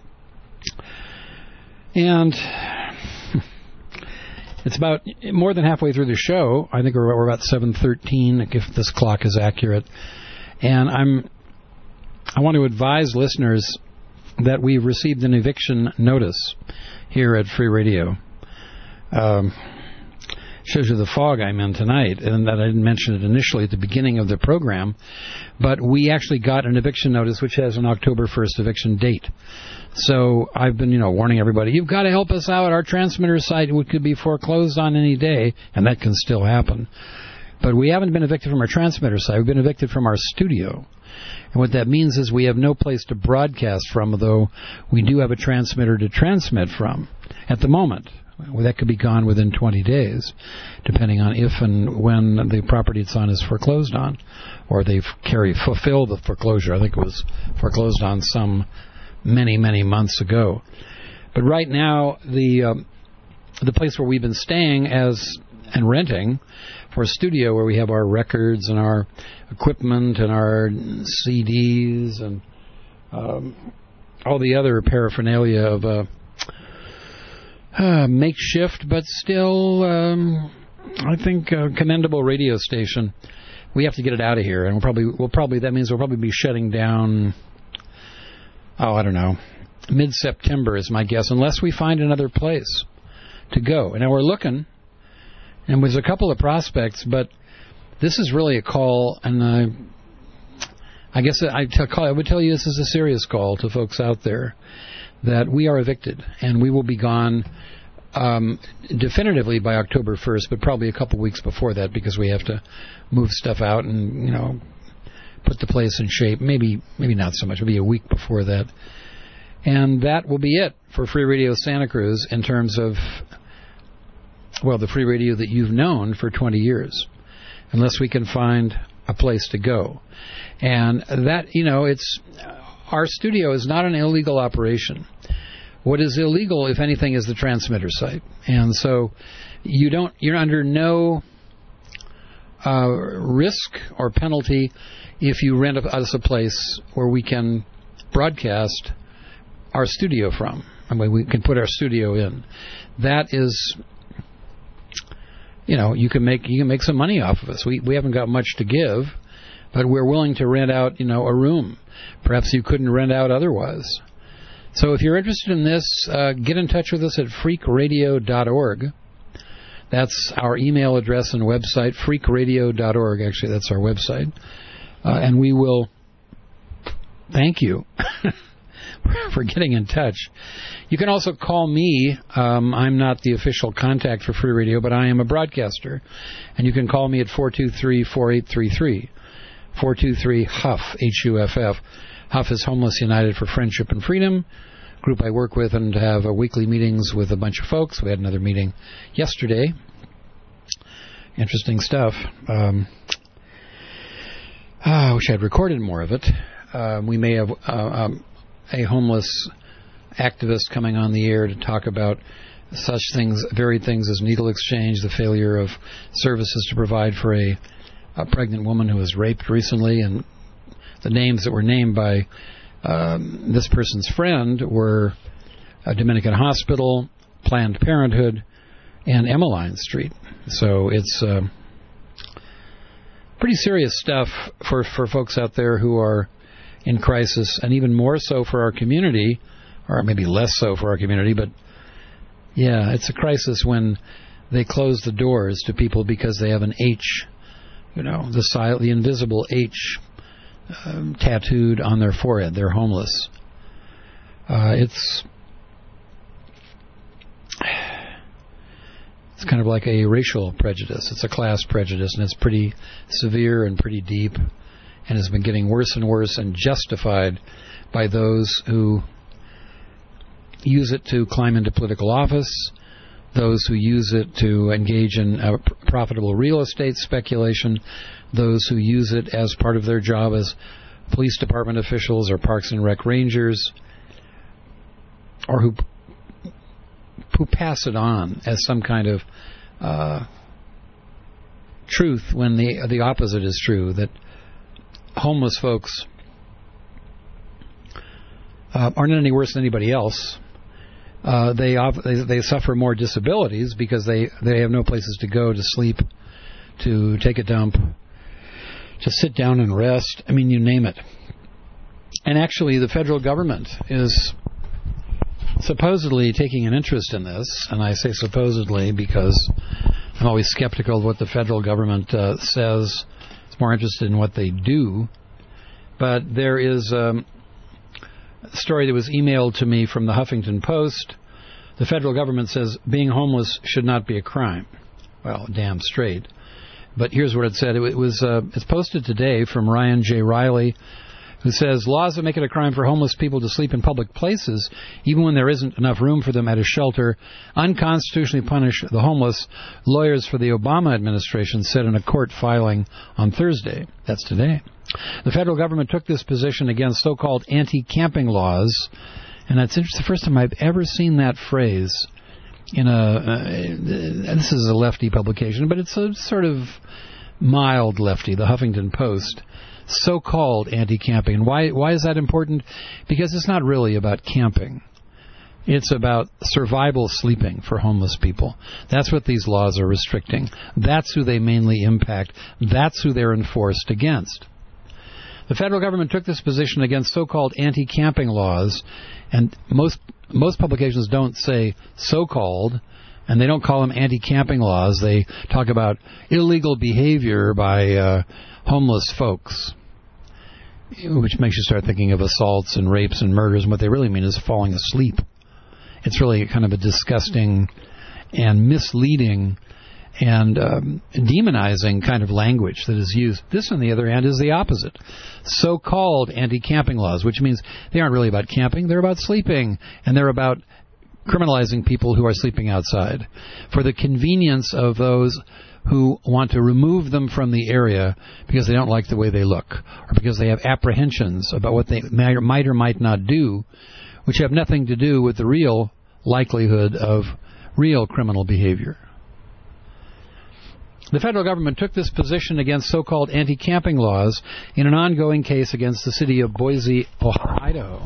B: And it's about more than halfway through the show. I think we're, we're about seven thirteen, if this clock is accurate. And I'm, I want to advise listeners that we've received an eviction notice here at Free Radio. Um, shows you the fog I'm in tonight, and that I didn't mention it initially at the beginning of the program, but we actually got an eviction notice which has an October first eviction date. So I've been, you know, warning everybody, you've got to help us out. Our transmitter site could be foreclosed on any day, and that can still happen. But we haven't been evicted from our transmitter site. We've been evicted from our studio. And what that means is we have no place to broadcast from, though we do have a transmitter to transmit from at the moment. Well, that could be gone within twenty days, depending on if and when the property it's on is foreclosed on, or they've carry fulfilled the foreclosure. I think it was foreclosed on some many, many months ago. But right now, the um, the place where we've been staying as and renting for a studio where we have our records and our equipment and our C Ds and um, all the other paraphernalia of a uh, makeshift but still, um, I think, a commendable radio station. We have to get it out of here, and we'll probably we'll probably that means we'll probably be shutting down. Oh, I don't know, mid-September is my guess, unless we find another place to go. And now we're looking. And there's a couple of prospects, but this is really a call, and uh, I guess I, t- call, I would tell you this is a serious call to folks out there, that we are evicted, and we will be gone um, definitively by October first, but probably a couple weeks before that, because we have to move stuff out and, you know, put the place in shape. Maybe, maybe not so much. Maybe a week before that. And that will be it for Free Radio Santa Cruz in terms of, well, the free radio that you've known for twenty years, unless we can find a place to go. And that, you know, it's, our studio is not an illegal operation. What is illegal, if anything, is the transmitter site. And so you don't, you're under no uh, risk or penalty if you rent us a place where we can broadcast our studio from. I mean, we can put our studio in. That is, you know, you can make you can make some money off of us. We we haven't got much to give, but we're willing to rent out, you know, a room. Perhaps you couldn't rent out otherwise. So if you're interested in this, uh, get in touch with us at freak radio dot org. That's our email address and website, freak radio dot org. Actually, that's our website. Uh, and we will thank you for getting in touch. You can also call me. Um, I'm not the official contact for Free Radio, but I am a broadcaster. And you can call me at four two three, four eight three three. four two three H U F F, H U F F. H U F F is Homeless United for Friendship and Freedom, group I work with and have uh, weekly meetings with a bunch of folks. We had another meeting yesterday. Interesting stuff. Um, I wish I'd recorded more of it. Uh, we may have uh, um, a homeless activist coming on the air to talk about such things, varied things as needle exchange, the failure of services to provide for a, a pregnant woman who was raped recently, and the names that were named by um, this person's friend were a Dominican Hospital, Planned Parenthood, and Emmeline Street. So it's uh, pretty serious stuff for, for folks out there who are in crisis, and even more so for our community, or maybe less so for our community, but Yeah, it's a crisis when they close the doors to people because they have an H, you know, the sil- the invisible H um, tattooed on their forehead. They're homeless. Uh, it's it's kind of like a racial prejudice. It's a class prejudice, and it's pretty severe and pretty deep, and has been getting worse and worse and justified by those who use it to climb into political office, those who use it to engage in uh, profitable real estate speculation, those who use it as part of their job as police department officials or parks and rec rangers, or who who pass it on as some kind of uh, truth when the the opposite is true, that homeless folks uh, aren't any worse than anybody else. Uh, they, they they suffer more disabilities because they, they have no places to go to sleep, to take a dump, to sit down and rest. I mean, you name it. And actually, the federal government is supposedly taking an interest in this, and I say supposedly because I'm always skeptical of what the federal government uh, says. It's more interested in what they do. But there is um, a story that was emailed to me from the Huffington Post. The federal government says being homeless should not be a crime. Well, damn straight. But here's what it said. It was uh, it's posted today from Ryan J. Riley, who says laws that make it a crime for homeless people to sleep in public places, even when there isn't enough room for them at a shelter, unconstitutionally punish the homeless, lawyers for the Obama administration said in a court filing on Thursday. That's today. The federal government took this position against so-called anti-camping laws, and it's the first time I've ever seen that phrase in a, uh, this is a lefty publication, but it's a sort of mild lefty, the Huffington Post, so-called anti-camping. And why, why is that important? Because it's not really about camping. It's about survival sleeping for homeless people. That's what these laws are restricting. That's who they mainly impact. That's who they're enforced against. The federal government took this position against so-called anti-camping laws, and most most publications don't say so-called, and they don't call them anti-camping laws. They talk about illegal behavior by uh, homeless folks, which makes you start thinking of assaults and rapes and murders, and what they really mean is falling asleep. It's really kind of a disgusting and misleading and um, demonizing kind of language that is used. This, on the other hand, is the opposite. So-called anti-camping laws, which means they aren't really about camping, they're about sleeping, and they're about criminalizing people who are sleeping outside for the convenience of those who want to remove them from the area because they don't like the way they look, or because they have apprehensions about what they might or might not do, which have nothing to do with the real likelihood of real criminal behavior. The federal government took this position against so-called anti-camping laws in an ongoing case against the city of Boise, Idaho,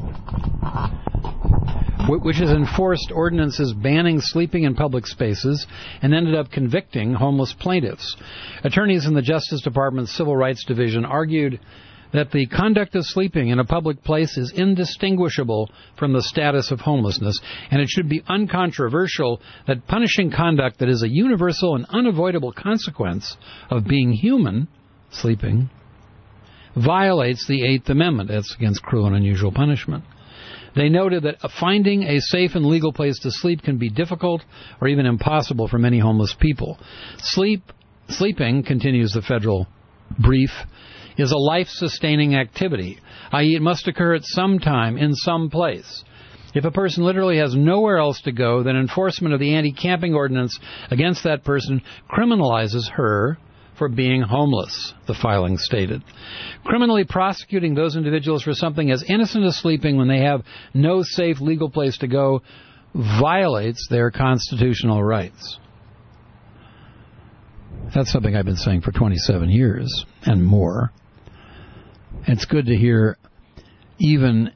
B: which has enforced ordinances banning sleeping in public spaces and ended up convicting homeless plaintiffs. Attorneys in the Justice Department's Civil Rights Division argued that the conduct of sleeping in a public place is indistinguishable from the status of homelessness, and it should be uncontroversial that punishing conduct that is a universal and unavoidable consequence of being human, sleeping, violates the Eighth Amendment. That's against cruel and unusual punishment. They noted that finding a safe and legal place to sleep can be difficult or even impossible for many homeless people. Sleep, sleeping, continues the federal brief, is a life-sustaining activity, that is it must occur at some time in some place. If a person literally has nowhere else to go, then enforcement of the anti-camping ordinance against that person criminalizes her for being homeless, the filing stated. Criminally prosecuting those individuals for something as innocent as sleeping when they have no safe legal place to go violates their constitutional rights. That's something I've been saying for twenty-seven years and more. It's good to hear even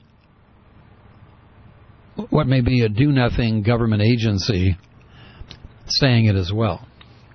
B: what may be a do-nothing government agency saying it as well.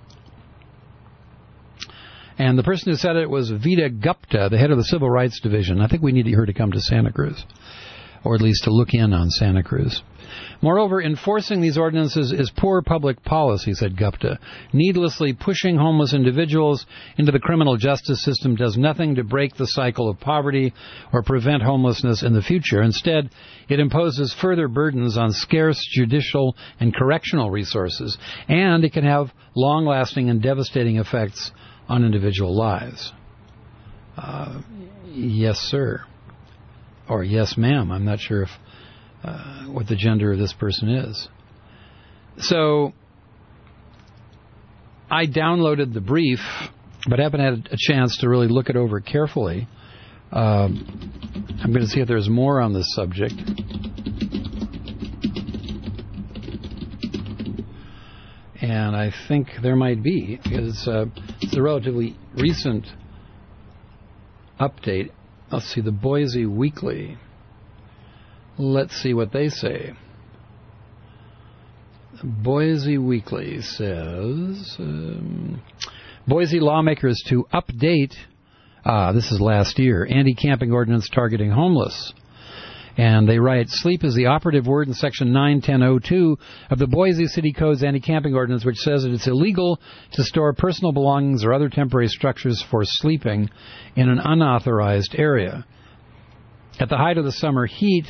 B: And the person who said it was Vida Gupta, the head of the Civil Rights Division. I think we need her to come to Santa Cruz, or at least to look in on Santa Cruz. Moreover, enforcing these ordinances is poor public policy, said Gupta. Needlessly pushing homeless individuals into the criminal justice system does nothing to break the cycle of poverty or prevent homelessness in the future. Instead, it imposes further burdens on scarce judicial and correctional resources, and it can have long-lasting and devastating effects on individual lives. Uh, yes, sir. Or yes, ma'am. I'm not sure if uh, what the gender of this person is. So I downloaded the brief, but haven't had a chance to really look it over carefully. Um, I'm going to see if there's more on this subject. And I think there might be, because uh, it's a relatively recent update. Let's see, the Boise Weekly. Let's see what they say. Boise Weekly says, um, Boise lawmakers to update, ah, this is last year, anti-camping ordinance targeting homeless. And they write, sleep is the operative word in Section nine ten oh two of the Boise City Code's anti-camping ordinance, which says that it's illegal to store personal belongings or other temporary structures for sleeping in an unauthorized area. At the height of the summer heat,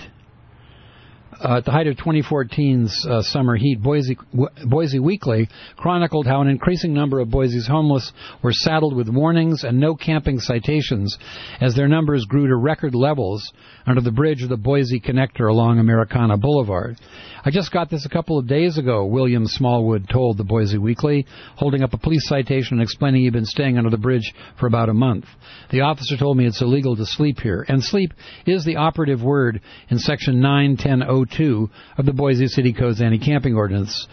B: Uh, at the height of twenty fourteen's uh, summer heat, Boise, w- Boise Weekly chronicled how an increasing number of Boise's homeless were saddled with warnings and no camping citations as their numbers grew to record levels under the bridge of the Boise Connector along Americana Boulevard. I just got this a couple of days ago, William Smallwood told the Boise Weekly, holding up a police citation and explaining he'd been staying under the bridge for about a month. The officer told me it's illegal to sleep here. And sleep is the operative word in Section nine ten oh two of the Boise City Code's anti-camping ordinance.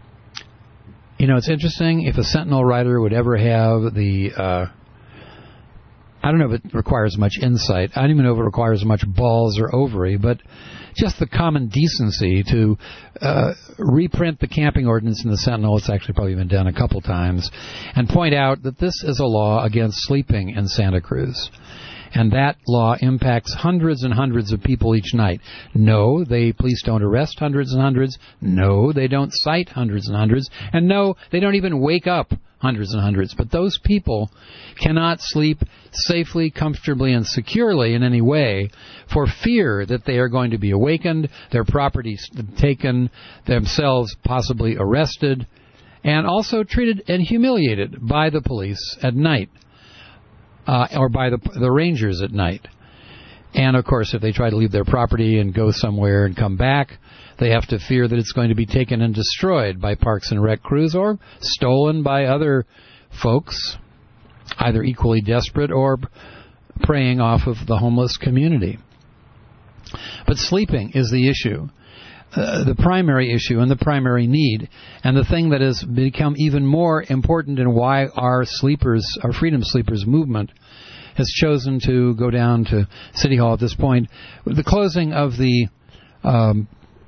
B: You know, it's interesting if a Sentinel writer would ever have the... Uh, I don't know if it requires much insight. I don't even know if it requires much balls or ovary, but just the common decency to uh, reprint the camping ordinance in the Sentinel. It's actually probably been done a couple times, and point out that this is a law against sleeping in Santa Cruz. And that law impacts hundreds and hundreds of people each night. No, the police don't arrest hundreds and hundreds. No, they don't cite hundreds and hundreds. And no, they don't even wake up hundreds and hundreds. But those people cannot sleep safely, comfortably, and securely in any way for fear that they are going to be awakened, their property taken, themselves possibly arrested, and also treated and humiliated by the police at night. Uh, or by the the rangers at night. And, of course, if they try to leave their property and go somewhere and come back, they have to fear that it's going to be taken and destroyed by Parks and Rec crews or stolen by other folks, either equally desperate or preying off of the homeless community. But sleeping is the issue. Uh, the primary issue and the primary need, and the thing that has become even more important in why our sleepers, our Freedom Sleepers movement has chosen to go down to City Hall at this point. The closing of the um,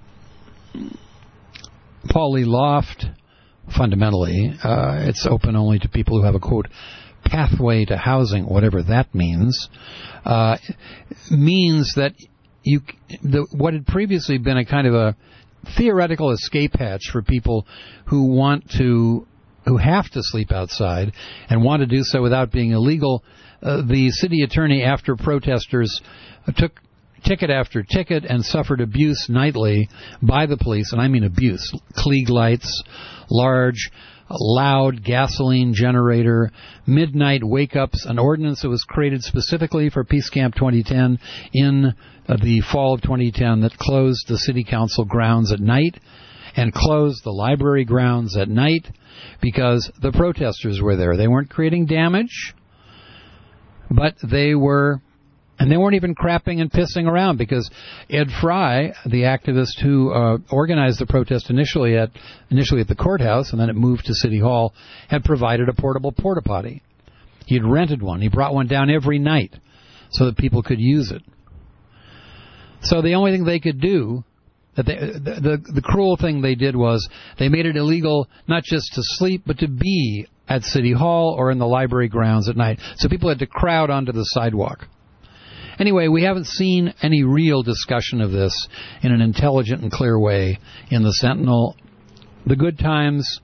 B: Paul Lee Loft, fundamentally, uh, it's open only to people who have a, quote, pathway to housing, whatever that means, uh, means that You, the, what had previously been a kind of a theoretical escape hatch for people who want to, who have to sleep outside and want to do so without being illegal, uh, the city attorney, after protesters uh, took ticket after ticket and suffered abuse nightly by the police, and I mean abuse, Klieg lights, large, loud gasoline generator, midnight wake-ups, an ordinance that was created specifically for Peace Camp twenty ten in uh, the fall of twenty ten that closed the city council grounds at night and closed the library grounds at night because the protesters were there. They weren't creating damage, but they were... And they weren't even crapping and pissing around because Ed Fry, the activist who uh, organized the protest initially at initially at the courthouse and then it moved to City Hall, had provided a portable porta potty. He had rented one. He brought one down every night so that people could use it. So the only thing they could do, that they, the, the, the cruel thing they did was they made it illegal not just to sleep but to be at City Hall or in the library grounds at night. So people had to crowd onto the sidewalk. Anyway, we haven't seen any real discussion of this in an intelligent and clear way in the Sentinel, the Good Times,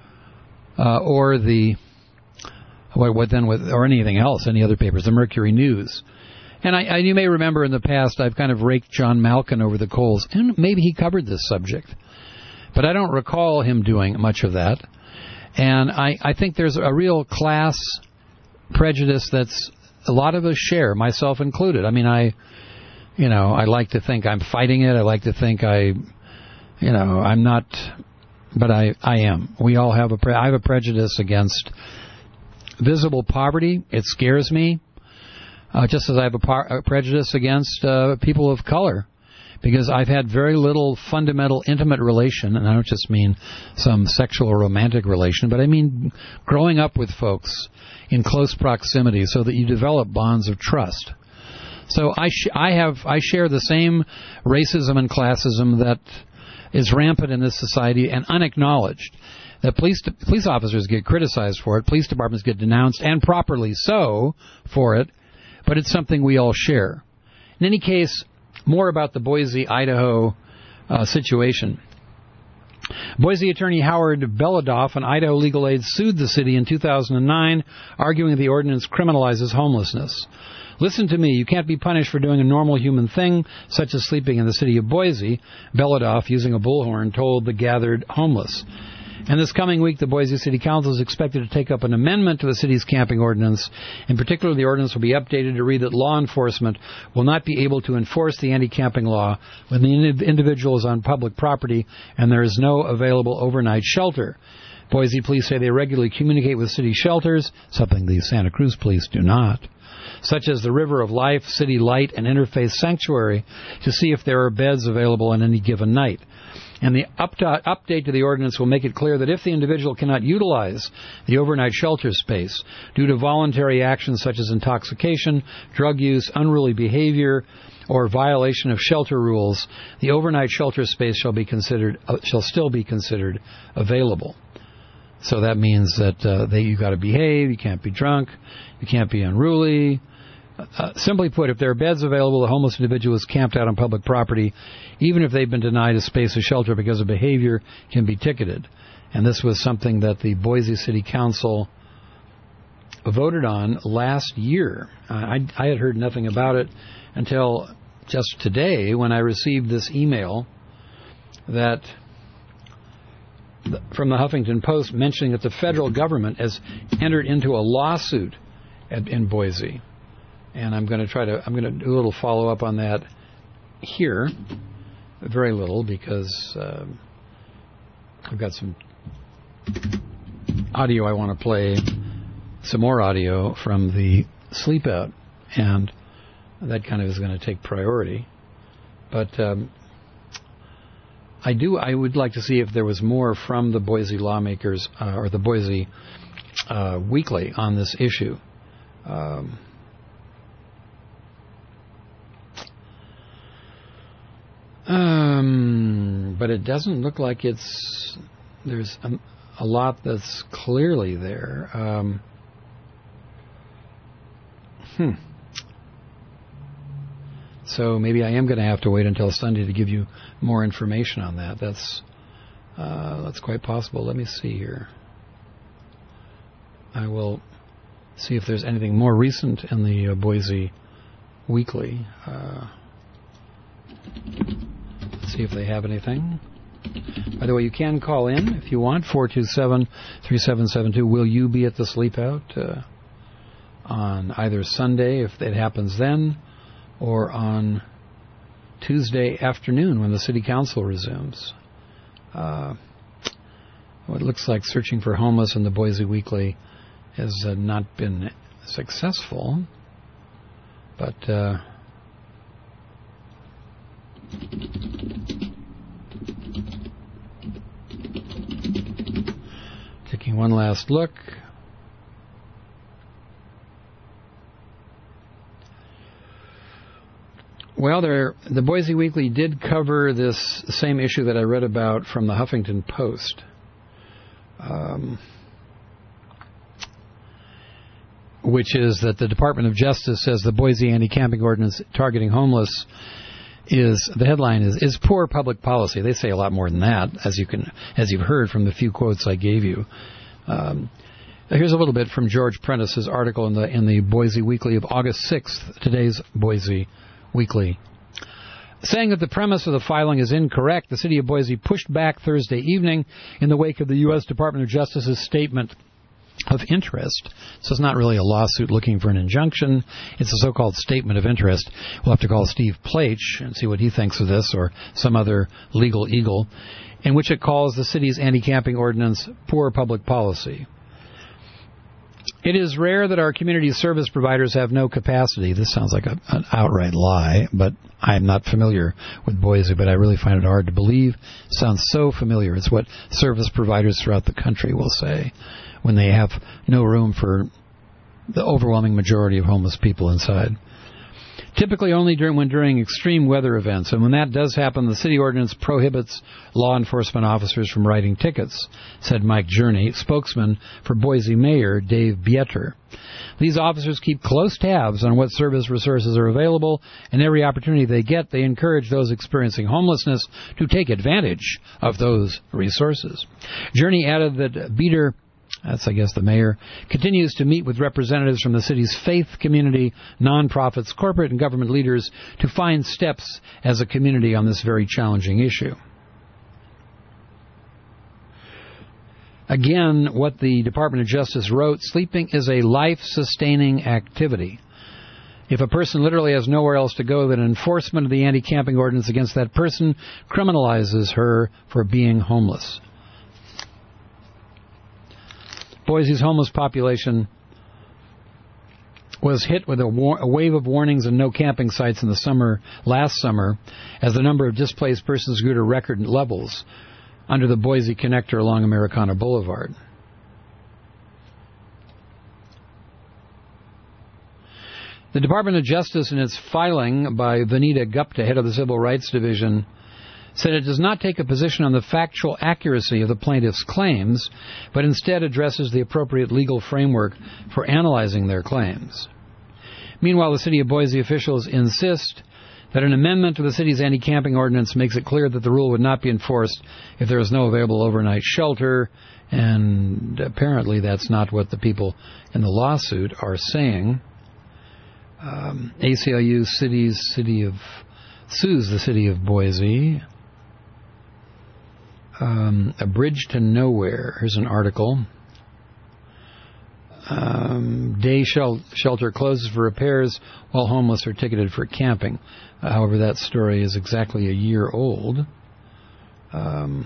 B: uh, or the what, what then with or anything else, any other papers, the Mercury News. And I, I, you may remember in the past I've kind of raked John Malkin over the coals, and maybe he covered this subject, but I don't recall him doing much of that. And I, I think there's a real class prejudice that's a lot of us share, myself included. I mean, I, you know, I like to think I'm fighting it. I like to think I, you know, I'm not, but I, I am. We all have a, pre- I have a prejudice against visible poverty. It scares me, uh, just as I have a, par- a prejudice against uh, people of color, because I've had very little fundamental intimate relation, and I don't just mean some sexual or romantic relation, but I mean growing up with folks in close proximity so that you develop bonds of trust. So I sh- I have I share the same racism and classism that is rampant in this society and unacknowledged. That police police officers get criticized for it, police departments get denounced, and properly so, for it, but it's something we all share. In any case, more about the Boise, Idaho uh, situation. Boise attorney Howard Belodoff and Idaho Legal Aid sued the city in two thousand nine, arguing the ordinance criminalizes homelessness. Listen to me, you can't be punished for doing a normal human thing, such as sleeping in the city of Boise, Belodoff, using a bullhorn, told the gathered homeless. And this coming week, the Boise City Council is expected to take up an amendment to the city's camping ordinance. In particular, the ordinance will be updated to read that law enforcement will not be able to enforce the anti-camping law when the individual is on public property and there is no available overnight shelter. Boise police say they regularly communicate with city shelters, something the Santa Cruz police do not, such as the River of Life, City Light, and Interfaith Sanctuary, to see if there are beds available on any given night. And the update to the ordinance will make it clear that if the individual cannot utilize the overnight shelter space due to voluntary actions such as intoxication, drug use, unruly behavior, or violation of shelter rules, the overnight shelter space shall be considered uh, shall still be considered available. So that means that uh, they, you got to behave, you can't be drunk, you can't be unruly. Uh, simply put, if there are beds available, the homeless individual is camped out on public property, even if they've been denied a space of shelter because of behavior, can be ticketed. And this was something that the Boise City Council voted on last year. Uh, I, I had heard nothing about it until just today when I received this email that from the Huffington Post mentioning that the federal government has entered into a lawsuit at, in Boise. And I'm going to try to, I'm going to do a little follow-up on that here. Very little, because uh, I've got some audio I want to play, some more audio from the sleep out, and that kind of is going to take priority. But um, I do, I would like to see if there was more from the Boise lawmakers, uh, or the Boise uh, Weekly on this issue. Um, Um, but it doesn't look like it's, there's a, a lot that's clearly there. Um, hmm. So maybe I am going to have to wait until Sunday to give you more information on that. That's, uh, that's quite possible. Let me see here. I will see if there's anything more recent in the uh, Boise Weekly. Uh, see if they have anything. By the way, you can call in if you want, four two seven, three seven seven two. Will you be at the Sleep Out uh, on either Sunday, if it happens then, or on Tuesday afternoon when the City Council resumes? Uh, well, it looks like searching for homeless in the Boise Weekly has uh, not been successful, but... Uh, taking one last look. Well, there, the Boise Weekly did cover this same issue that I read about from the Huffington Post. Um, which is that the Department of Justice says the Boise anti-camping ordinance targeting homeless is, the headline is, is poor public policy. They say a lot more than that, as you can, as you've heard from the few quotes I gave you. Um, here's a little bit from George Prentice's article in the in the Boise Weekly of August sixth, today's Boise Weekly. Saying that the premise of the filing is incorrect, the city of Boise pushed back Thursday evening in the wake of the U S Department of Justice's statement of interest. So it's not really a lawsuit looking for an injunction. It's a so-called statement of interest. We'll have to call Steve Plach and see what he thinks of this, or some other legal eagle, in which it calls the city's anti-camping ordinance poor public policy. It is rare that our community service providers have no capacity. This sounds like a, an outright lie, but I'm not familiar with Boise, but I really find it hard to believe. It sounds so familiar. It's what service providers throughout the country will say when they have no room for the overwhelming majority of homeless people inside. Typically only during when during extreme weather events, and when that does happen, the city ordinance prohibits law enforcement officers from writing tickets, said Mike Journey, spokesman for Boise Mayor Dave Bieter. These officers keep close tabs on what service resources are available, and every opportunity they get, they encourage those experiencing homelessness to take advantage of those resources. Journey added that Bieter, that's, I guess, the mayor, continues to meet with representatives from the city's faith community, nonprofits, corporate and government leaders to find steps as a community on this very challenging issue. Again, what the Department of Justice wrote, sleeping is a life-sustaining activity. If a person literally has nowhere else to go, then enforcement of the anti-camping ordinance against that person criminalizes her for being homeless. Boise's homeless population was hit with a, war- a wave of warnings and no camping sites in the summer, last summer, as the number of displaced persons grew to record levels under the Boise connector along Americana Boulevard. The Department of Justice, in its filing by Vanita Gupta, head of the Civil Rights Division, said it does not take a position on the factual accuracy of the plaintiff's claims, but instead addresses the appropriate legal framework for analyzing their claims. Meanwhile, the city of Boise officials insist that an amendment to the city's anti-camping ordinance makes it clear that the rule would not be enforced if there is no available overnight shelter, and apparently that's not what the people in the lawsuit are saying. Um, A C L U city's city of sues the city of Boise. Um, a bridge to nowhere. Here's an article. Um, day shel- shelter closes for repairs while homeless are ticketed for camping. Uh, however, that story is exactly a year old. Um,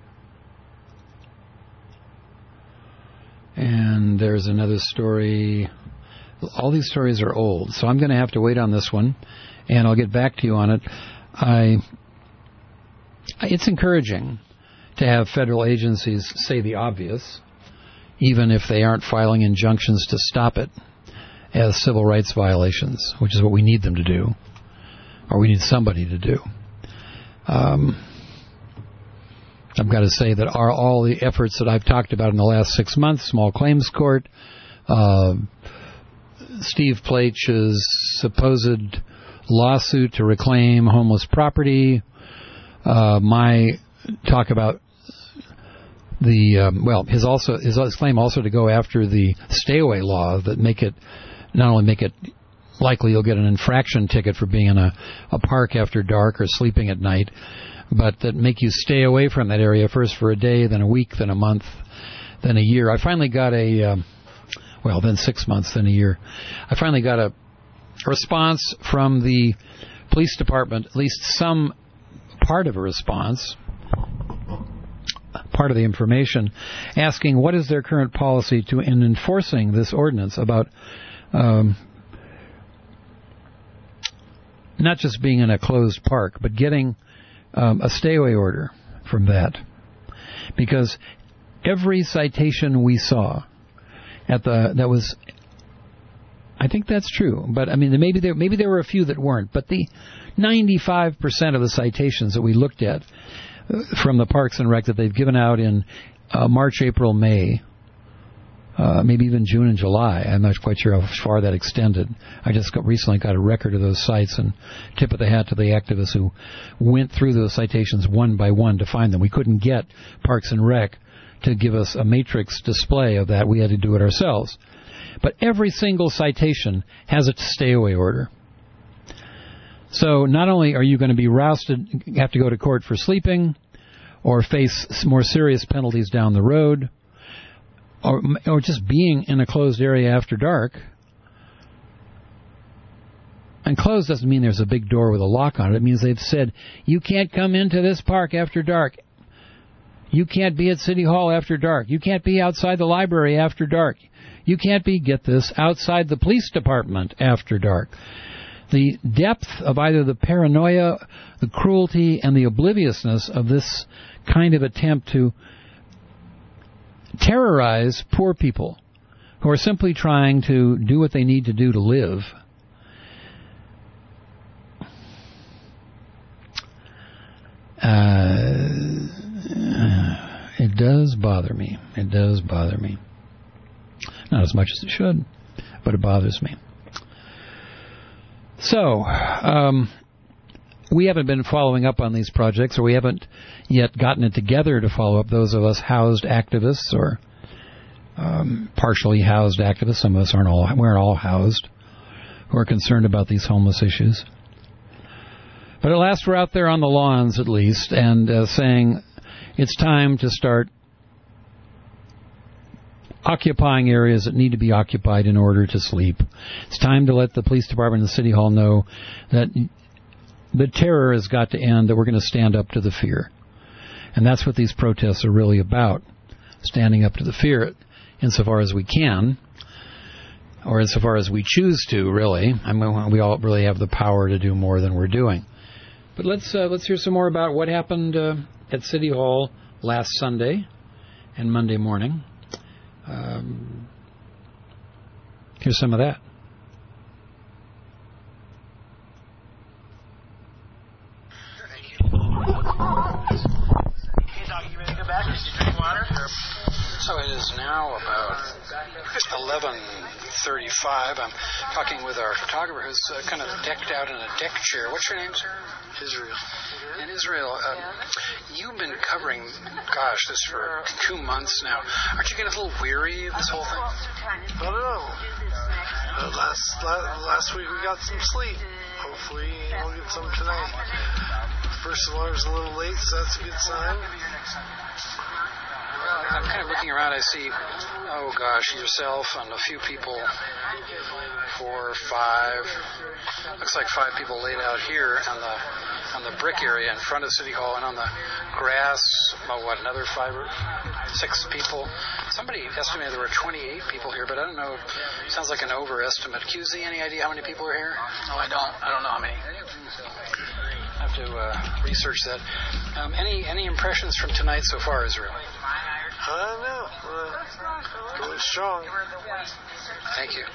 B: and there's another story. All these stories are old, so I'm going to have to wait on this one, and I'll get back to you on it. I, it's encouraging to have federal agencies say the obvious, even if they aren't filing injunctions to stop it as civil rights violations, which is what we need them to do, or we need somebody to do. Um, I've got to say that our, all the efforts that I've talked about in the last six months, small claims court, uh, Steve Plach's supposed lawsuit to reclaim homeless property, uh, my talk about the, um, well, his also his claim also to go after the stay-away law that make it, not only make it likely you'll get an infraction ticket for being in a, a park after dark or sleeping at night, but that make you stay away from that area first for a day, then a week, then a month, then a year. I finally got a, um, well, then six months, then a year. I finally got a response from the police department, at least some part of a response, part of the information, asking what is their current policy to in enforcing this ordinance about um, not just being in a closed park, but getting um, a stay-away order from that. Because every citation we saw at the that was, I think that's true, but I mean maybe there maybe there were a few that weren't, but the ninety-five percent of the citations that we looked at from the Parks and Rec that they've given out in uh, March, April, May uh, maybe even June and July. I'm not quite sure how far that extended. I just got, recently got a record of those sites, and tip of the hat to the activists who went through those citations one by one to find them. We couldn't get Parks and Rec to give us a matrix display of that. We had to do it ourselves. But every single citation has a stay-away order. So not only are you going to be rousted, have to go to court for sleeping, or face more serious penalties down the road, or, or just being in a closed area after dark. And closed doesn't mean there's a big door with a lock on it. It means they've said, you can't come into this park after dark. You can't be at City Hall after dark. You can't be outside the library after dark. You can't be, get this, outside the police department after dark. The depth of either the paranoia, the cruelty, and the obliviousness of this kind of attempt to terrorize poor people who are simply trying to do what they need to do to live. Uh, it does bother me. It does bother me. Not as much as it should, but it bothers me. So, um, we haven't been following up on these projects, or we haven't yet gotten it together to follow up. Those of us housed activists, or um, partially housed activists, some of us aren't all, we're all housed, who are concerned about these homeless issues. But at last we're out there on the lawns, at least, and uh, saying it's time to start occupying areas that need to be occupied in order to sleep. It's time to let the police department and the City Hall know that the terror has got to end, that we're going to stand up to the fear. And that's what these protests are really about, standing up to the fear insofar as we can, or insofar as we choose to, really. I mean, we all really have the power to do more than we're doing. But let's uh, let's hear some more about what happened uh, at City Hall last Sunday and Monday morning. Um, here's some of that.
E: So it is now about eleven thirty-five. I'm talking with our photographer who's uh, kind of decked out in a deck chair. What's your name, sir? Israel. In Israel, uh, you've been covering, gosh, this for two months now. Aren't you getting a little weary of this whole thing?
L: I don't know. Uh, last, last last week we got some sleep. Hopefully we'll get some tonight. First alarm's a little late, so that's a good sign.
E: I'm kind of looking around. I see, oh gosh, yourself and a few people, four, five. Looks like five people laid out here on the on the brick area in front of City Hall, and on the grass, oh, what, another five or six people. Somebody estimated there were twenty-eight people here, but I don't know. Sounds like an overestimate. Q Z, any idea how many people are here?
K: No, I don't. I don't know how many.
E: I have to uh, research that. Um, any any impressions from tonight so far, Israel?
L: I don't know. Uh, going strong.
E: Thank you.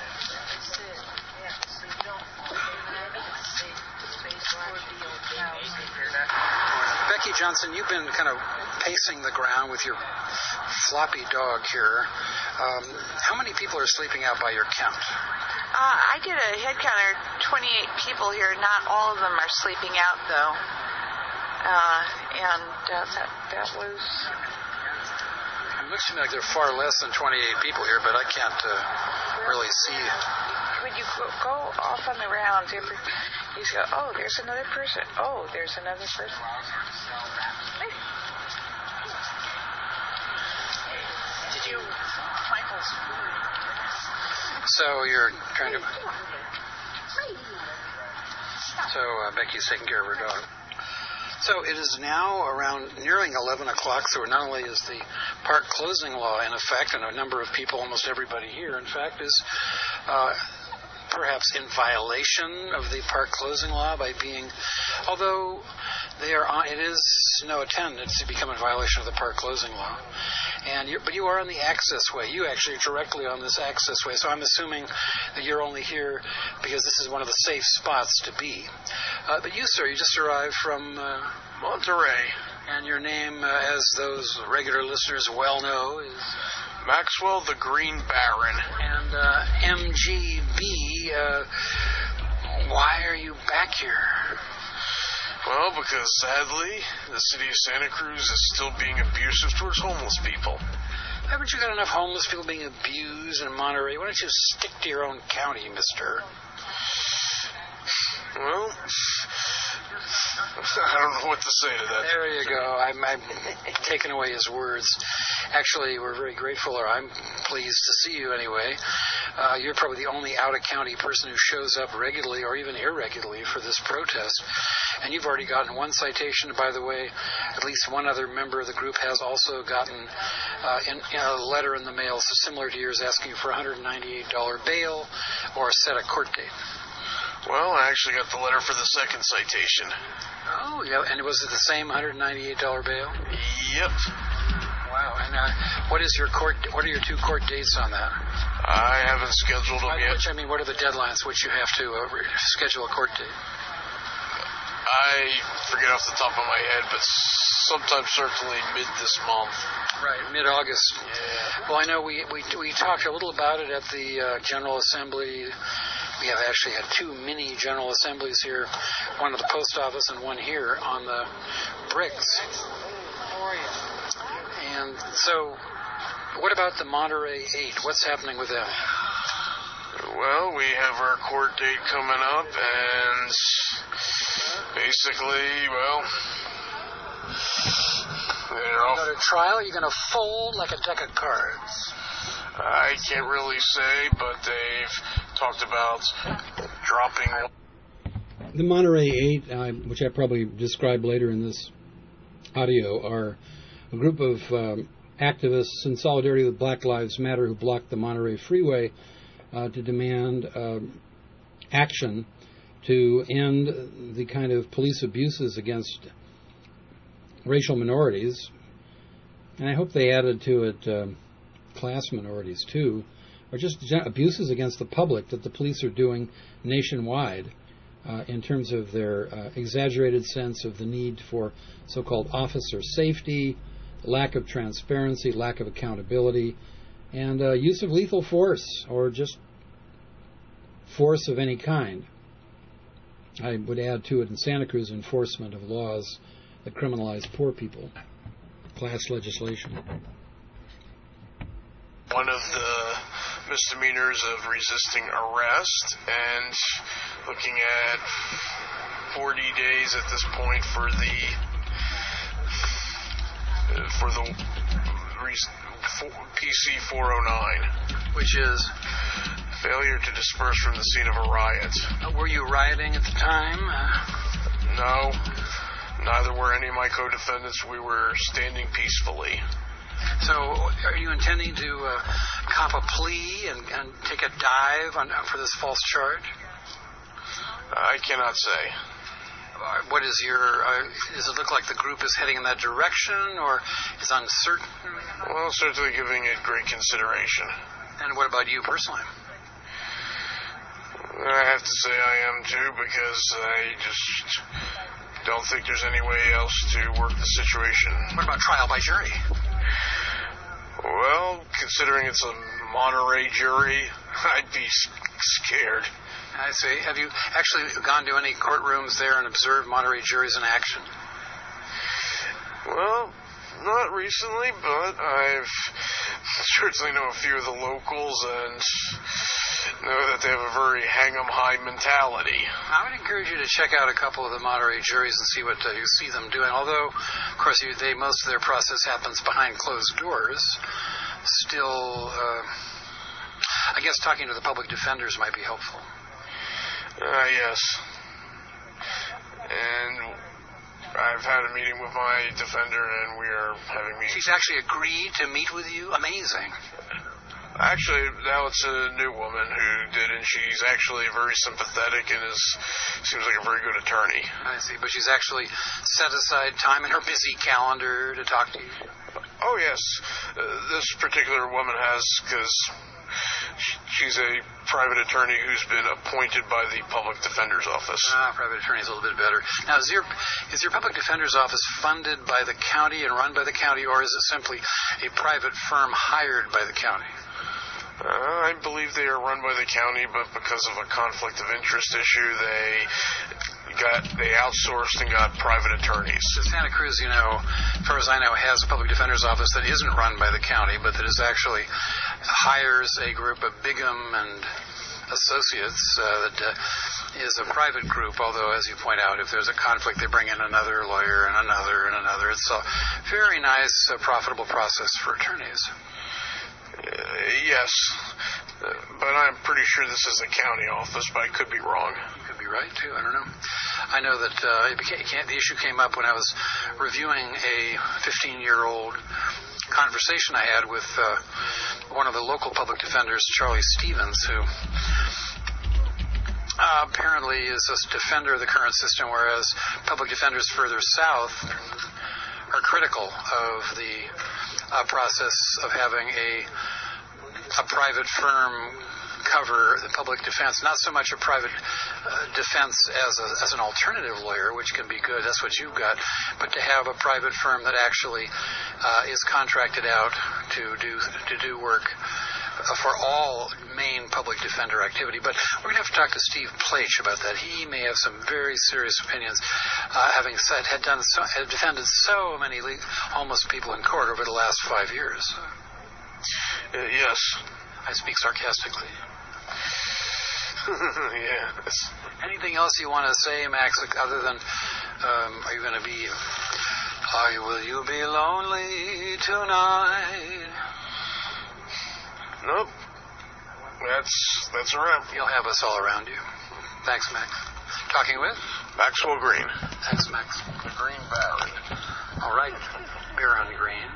E: Becky Johnson, you've been kind of pacing the ground with your floppy dog here. Um, how many people are sleeping out by your count?
M: Uh, I did a head counter, twenty-eight people here. Not all of them are sleeping out, though. Uh, and uh, that, that was...
E: It looks to me like there are far less than twenty-eight people here, but I can't uh, really see.
M: When you go, go off on the rounds, you go, oh, there's another person. Oh, there's another person.
K: Did you, Michael's?
E: So you're trying to. So uh, Becky's taking care of her dog. So it is now around nearing eleven o'clock, so not only is the park closing law in effect, and a number of people, almost everybody here, in fact, is uh, perhaps in violation of the park closing law by being, although they are on, it is no attendance to become in violation of the park closing law. And you're, but you are on the access way. You actually are directly on this access way. So I'm assuming that you're only here because this is one of the safe spots to be. Uh, but you, sir, you just arrived from uh,
L: Monterey.
B: And your name, uh, as those regular listeners well know, is
N: Maxwell the Green Baron.
B: And uh, M G B, uh, why are you back here?
N: Well, because sadly, the city of Santa Cruz is still being abusive towards homeless people.
B: Haven't you got enough homeless people being abused in Monterey? Why don't you stick to your own county, mister?
N: Well, I don't know what to say to that.
B: There you go. I'm, I'm taking away his words. Actually, we're very grateful, or I'm pleased to see you anyway. Uh, you're probably the only out-of-county person who shows up regularly or even irregularly for this protest. And you've already gotten one citation, by the way. At least one other member of the group has also gotten uh, in, in a letter in the mail similar to yours asking for one hundred ninety-eight dollars bail or set a court date.
N: Well, I actually got the letter for the second citation.
B: Oh, yeah. And was it the same one hundred ninety-eight dollars bail?
N: Yep.
B: Wow. And uh, what is your court? What are your two court dates on that?
N: I haven't scheduled them yet.
B: Which, I mean, what are the deadlines which you have to uh, schedule a court date?
N: I forget off the top of my head, but sometime certainly mid this month.
B: Right, mid-August. Yeah. Well, I know we, we we talked a little about it at the uh, General Assembly. We have actually had two mini General Assemblies here, one at the post office and one here on the bricks. How are you? And so, what about the Monterey eight? What's happening with them?
N: Well, we have our court date coming up, and basically, well, they're
B: all...
N: off.
B: You go to trial, you're going to fold like a deck of cards.
N: I can't really say, but they've talked about dropping.
B: The Monterey eight, uh, which I probably describe later in this audio, are a group of um, activists in solidarity with Black Lives Matter who blocked the Monterey Freeway uh, to demand uh, action to end the kind of police abuses against racial minorities. And I hope they added to it uh, class minorities, too, or just abuses against the public that the police are doing nationwide uh, in terms of their uh, exaggerated sense of the need for so-called officer safety, lack of transparency, lack of accountability, and uh, use of lethal force or just force of any kind. I would add to it in Santa Cruz enforcement of laws that criminalize poor people, class legislation.
N: One of the misdemeanors of resisting arrest, and looking at forty days at this point for the for the P C four oh nine,
B: which is
N: failure to disperse from the scene of a riot.
B: Uh, were you rioting at the time?
N: Uh, no, neither were any of my co-defendants. We were standing peacefully.
B: So, are you intending to uh, cop a plea and, and take a dive on, for this false charge?
N: I cannot say.
B: Uh, what is your? Uh, does it look like the group is heading in that direction, or is uncertain?
N: Well, certainly giving it great consideration.
B: And what about you personally?
N: I have to say I am too, because I just don't think there's any way else to work the situation.
B: What about trial by jury?
N: Well, considering it's a Monterey jury, I'd be scared.
B: I see. Have you actually gone to any courtrooms there and observed Monterey juries in action?
N: Well, not recently, but I've certainly know a few of the locals and know that they have a very hang-em-high mentality.
B: I would encourage you to check out a couple of the Monterey juries and see what uh, you see them doing. Although, of course, you, they most of their process happens behind closed doors. Still, uh, I guess talking to the public defenders might be helpful.
N: Uh, yes. And I've had a meeting with my defender, and we are having meetings.
B: She's actually agreed to meet with you? Amazing.
N: Actually, now it's a new woman who did, and she's actually very sympathetic and is seems like a very good attorney.
E: I see, but she's actually set aside time in her busy calendar to talk to you.
N: Oh, yes. Uh, this particular woman has, because she's a private attorney who's been appointed by the public defender's office.
E: Ah, private attorney is a little bit better. Now, is your is your public defender's office funded by the county and run by the county, or is it simply a private firm hired by the county?
N: Uh, I believe they are run by the county, but because of a conflict of interest issue, they got they outsourced and got private attorneys.
E: So Santa Cruz, you know, as far as I know, has a public defender's office that isn't run by the county, but that is actually hires a group of Bigham and Associates uh, that uh, is a private group, although, as you point out, if there's a conflict, they bring in another lawyer and another and another. It's a very nice, uh, profitable process for attorneys.
N: Uh, yes, uh, but I'm pretty sure this is a county office, but I could be wrong.
E: You could be right, too. I don't know. I know that uh, it became, the issue came up when I was reviewing a fifteen-year-old conversation I had with uh, one of the local public defenders, Charlie Stevens, who uh, apparently is a defender of the current system, whereas public defenders further south are critical of the uh, process of having a a private firm cover the public defense, not so much a private uh, defense as a, as an alternative lawyer, which can be good, that's what you've got, but to have a private firm that actually uh, is contracted out to do to do work uh, for all main public defender activity. But we're going to have to talk to Steve Plach about that. He may have some very serious opinions, uh, having said had done so, had defended so many le- homeless people in court over the last five years.
N: Uh, yes.
E: I speak sarcastically.
N: Yeah.
E: Anything else you want to say, Max, other than, um, are you going to be, are you, will you be lonely tonight?
N: Nope. That's, that's a wrap.
E: You'll have us all around you. Thanks, Max. Talking with?
N: Maxwell Green.
E: Thanks, Max.
N: The Green Barry.
E: All right. Baron Green.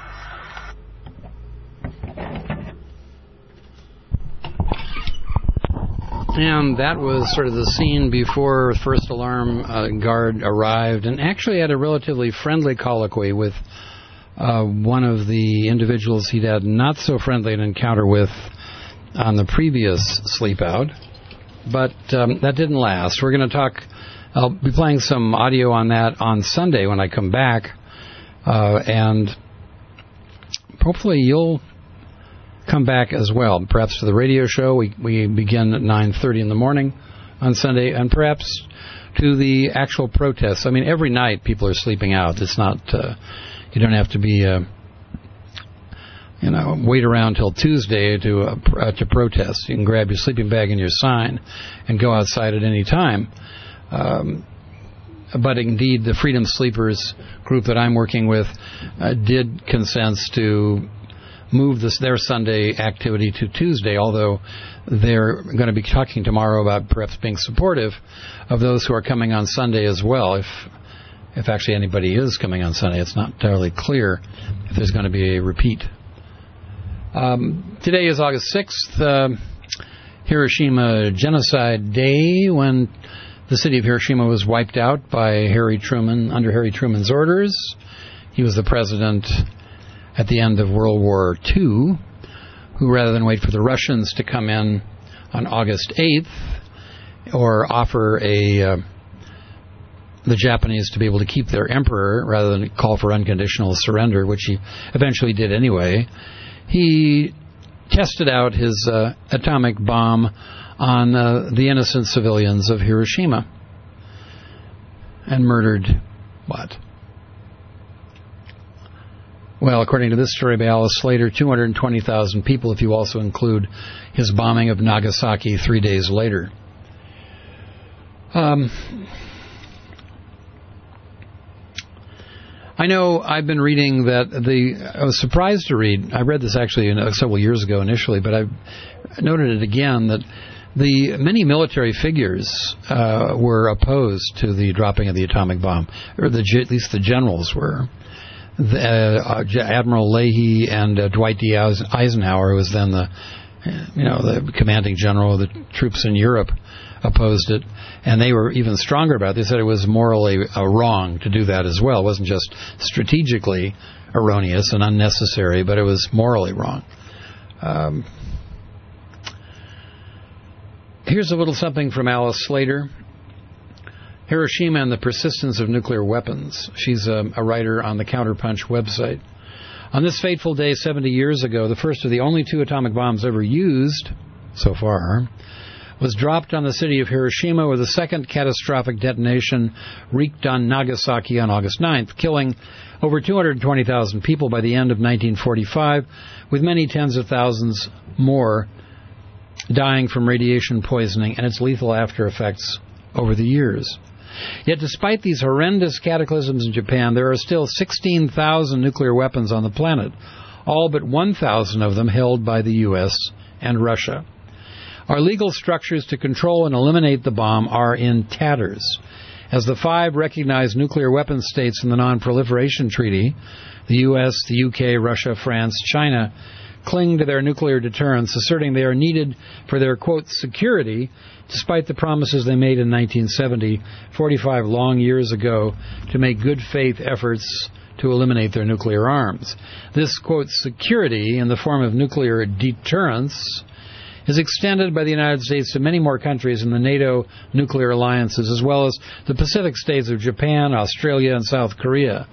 B: And that was sort of the scene before First Alarm uh, Guard arrived, and actually had a relatively friendly colloquy with uh, one of the individuals he'd had not so friendly an encounter with on the previous sleep out. But um, that didn't last. We're going to talk, I'll be playing some audio on that on Sunday when I come back, uh, and hopefully you'll come back as well, perhaps to the radio show. We we begin at nine thirty in the morning on Sunday, and perhaps to the actual protests. I mean, every night people are sleeping out. It's not, uh, you don't have to be, uh, you know, wait around till Tuesday to uh, pr- uh, to protest. You can grab your sleeping bag and your sign and go outside at any time. Um, but indeed, the Freedom Sleepers group that I'm working with uh, did consent to move this, their Sunday activity to Tuesday, although they're going to be talking tomorrow about perhaps being supportive of those who are coming on Sunday as well. If if actually anybody is coming on Sunday, it's not entirely clear if there's going to be a repeat. Um, today is August sixth, uh, Hiroshima Genocide Day, when the city of Hiroshima was wiped out by Harry Truman, under Harry Truman's orders. He was the president at the end of World War Two, who, rather than wait for the Russians to come in on August eighth or offer a uh, the Japanese to be able to keep their emperor rather than call for unconditional surrender, which he eventually did anyway, he tested out his uh, atomic bomb on uh, the innocent civilians of Hiroshima and murdered, what? Well, according to this story by Alice Slater, two hundred twenty thousand people, if you also include his bombing of Nagasaki three days later. Um, I know I've been reading that the... I was surprised to read, I read this actually in, uh, several years ago initially, but I noted it again, that the many military figures uh, were opposed to the dropping of the atomic bomb, or the, at least the generals were. the, uh, Admiral Leahy and uh, Dwight D. Eisenhower, who was then the, you know, the commanding general of the troops in Europe, opposed it. And they were even stronger about it. They said it was morally uh, wrong to do that as well. It wasn't just strategically erroneous and unnecessary, but it was morally wrong. Um, here's a little something from Alice Slater. Hiroshima and the Persistence of Nuclear Weapons. She's a, a writer on the Counterpunch website. On this fateful day seventy years ago, the first of the only two atomic bombs ever used, so far, was dropped on the city of Hiroshima, where the second catastrophic detonation wreaked on Nagasaki on August ninth, killing over two hundred twenty thousand people by the end of nineteen forty-five, with many tens of thousands more dying from radiation poisoning and its lethal after effects over the years. Yet despite these horrendous cataclysms in Japan, there are still sixteen thousand nuclear weapons on the planet, all but one thousand of them held by the U S and Russia. Our legal structures to control and eliminate the bomb are in tatters, as the five recognized nuclear weapons states in the Non-Proliferation Treaty, the U S, the U K, Russia, France, China, cling to their nuclear deterrence, asserting they are needed for their, quote, security, despite the promises they made in nineteen seventy, forty-five long years ago, to make good faith efforts to eliminate their nuclear arms. This, quote, security in the form of nuclear deterrence is extended by the United States to many more countries in the NATO nuclear alliances, as well as the Pacific states of Japan, Australia, and South Korea.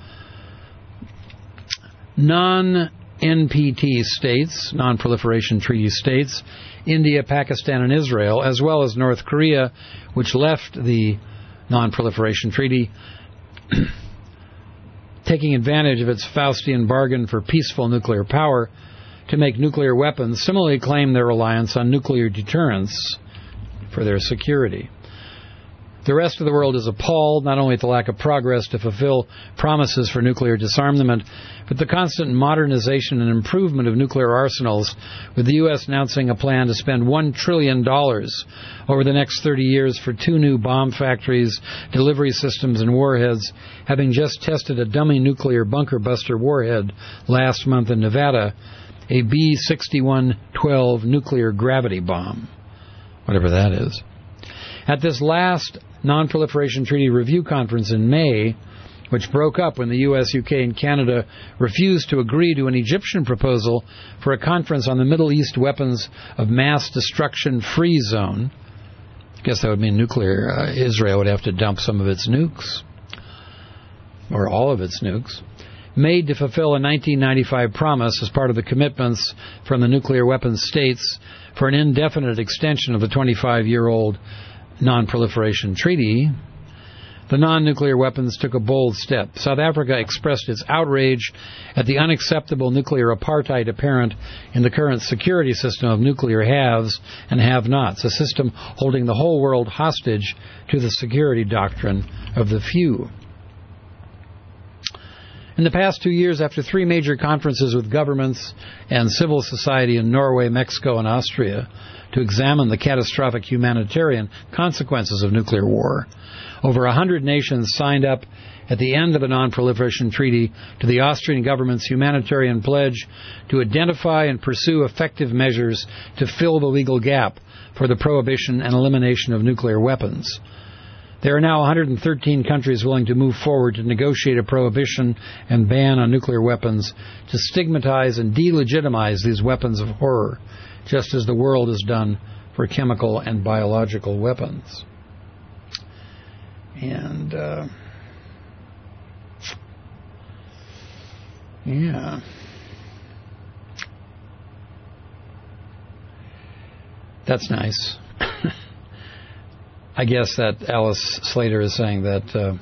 B: Non-N P T states, Non-Proliferation Treaty states, India, Pakistan, and Israel, as well as North Korea, which left the Non-Proliferation Treaty, taking advantage of its Faustian bargain for peaceful nuclear power to make nuclear weapons, similarly claim their reliance on nuclear deterrence for their security. The rest of the world is appalled not only at the lack of progress to fulfill promises for nuclear disarmament, but the constant modernization and improvement of nuclear arsenals, with the U S announcing a plan to spend one trillion dollars over the next thirty years for two new bomb factories, delivery systems, and warheads, having just tested a dummy nuclear bunker buster warhead last month in Nevada, a B sixty-one twelve nuclear gravity bomb, whatever that is. At this last Non-Proliferation Treaty Review Conference in May, which broke up when the U S, U K, and Canada refused to agree to an Egyptian proposal for a conference on the Middle East weapons of mass destruction free zone. I guess that would mean nuclear. Uh, Israel would have to dump some of its nukes, or all of its nukes, made to fulfill a nineteen ninety-five promise as part of the commitments from the nuclear weapons states for an indefinite extension of the twenty-five-year-old Non-Proliferation Treaty. The non-nuclear weapons took a bold step. South Africa expressed its outrage at the unacceptable nuclear apartheid apparent in the current security system of nuclear haves and have-nots, a system holding the whole world hostage to the security doctrine of the few. In the past two years, after three major conferences with governments and civil society in Norway, Mexico, and Austria to examine the catastrophic humanitarian consequences of nuclear war, over a hundred nations signed up at the end of the Non-Proliferation Treaty to the Austrian government's humanitarian pledge to identify and pursue effective measures to fill the legal gap for the prohibition and elimination of nuclear weapons. There are now one hundred thirteen countries willing to move forward to negotiate a prohibition and ban on nuclear weapons to stigmatize and delegitimize these weapons of horror, just as the world has done for chemical and biological weapons. And, uh, yeah. That's nice. I guess that Alice Slater is saying that, uh,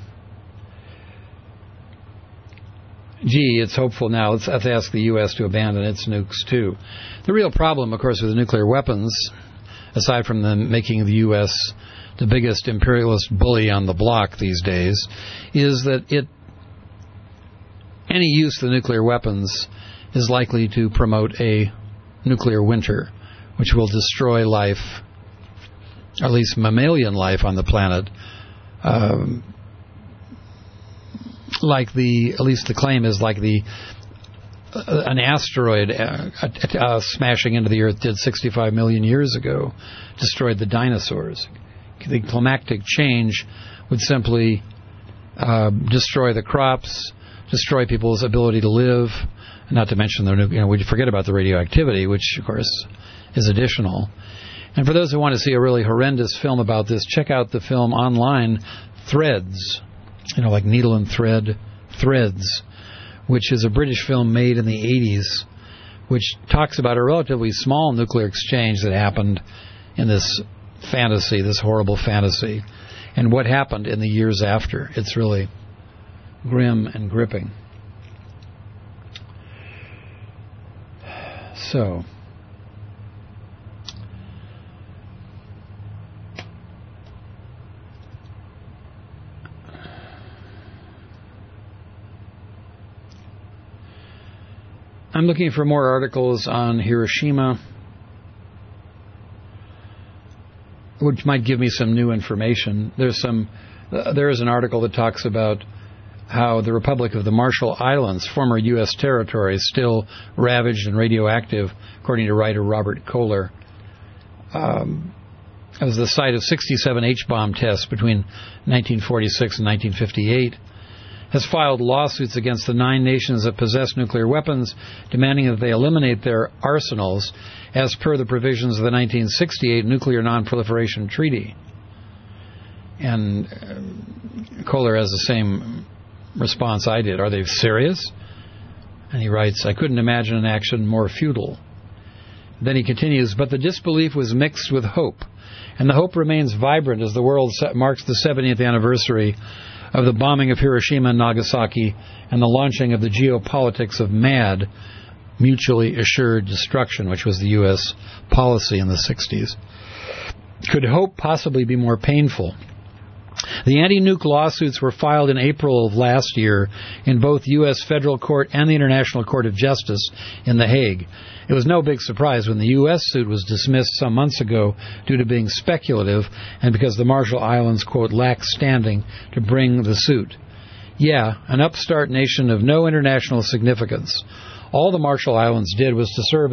B: gee, it's hopeful now. Let's, let's ask the U S to abandon its nukes, too. The real problem, of course, with nuclear weapons, aside from them making the U S the biggest imperialist bully on the block these days, is that it any use of the nuclear weapons is likely to promote a nuclear winter, which will destroy life, or at least mammalian life on the planet, um, like the, at least the claim is like the, uh, an asteroid uh, uh, smashing into the Earth did sixty-five million years ago, destroyed the dinosaurs. The climactic change would simply uh, destroy the crops, destroy people's ability to live, not to mention the, you know, we forget about the radioactivity, which of course is additional. And for those who want to see a really horrendous film about this, check out the film online, Threads, you know, like needle and thread, Threads, which is a British film made in the eighties, which talks about a relatively small nuclear exchange that happened in this fantasy, this horrible fantasy, and what happened in the years after. It's really grim and gripping. So, I'm looking for more articles on Hiroshima, which might give me some new information. There's some. Uh, there is an article that talks about how the Republic of the Marshall Islands, former U S territory, is still ravaged and radioactive, according to writer Robert Kohler. Um, it was the site of sixty-seven H-bomb tests between nineteen forty-six and nineteen fifty-eight. Has filed lawsuits against the nine nations that possess nuclear weapons, demanding that they eliminate their arsenals as per the provisions of the nineteen sixty-eight Nuclear Non-Proliferation Treaty. And uh, Kohler has the same response I did. Are they serious? And he writes, I couldn't imagine an action more futile. Then he continues, but the disbelief was mixed with hope, and the hope remains vibrant as the world marks the seventieth anniversary of the bombing of Hiroshima and Nagasaki and the launching of the geopolitics of MAD, mutually assured destruction, which was the U S policy in the sixties. Could hope possibly be more painful? The anti-nuke lawsuits were filed in April of last year in both U S Federal Court and the International Court of Justice in The Hague. It was no big surprise when the U S suit was dismissed some months ago due to being speculative and because the Marshall Islands, quote, lacked standing to bring the suit. Yeah, an upstart nation of no international significance. All the Marshall Islands did was to serve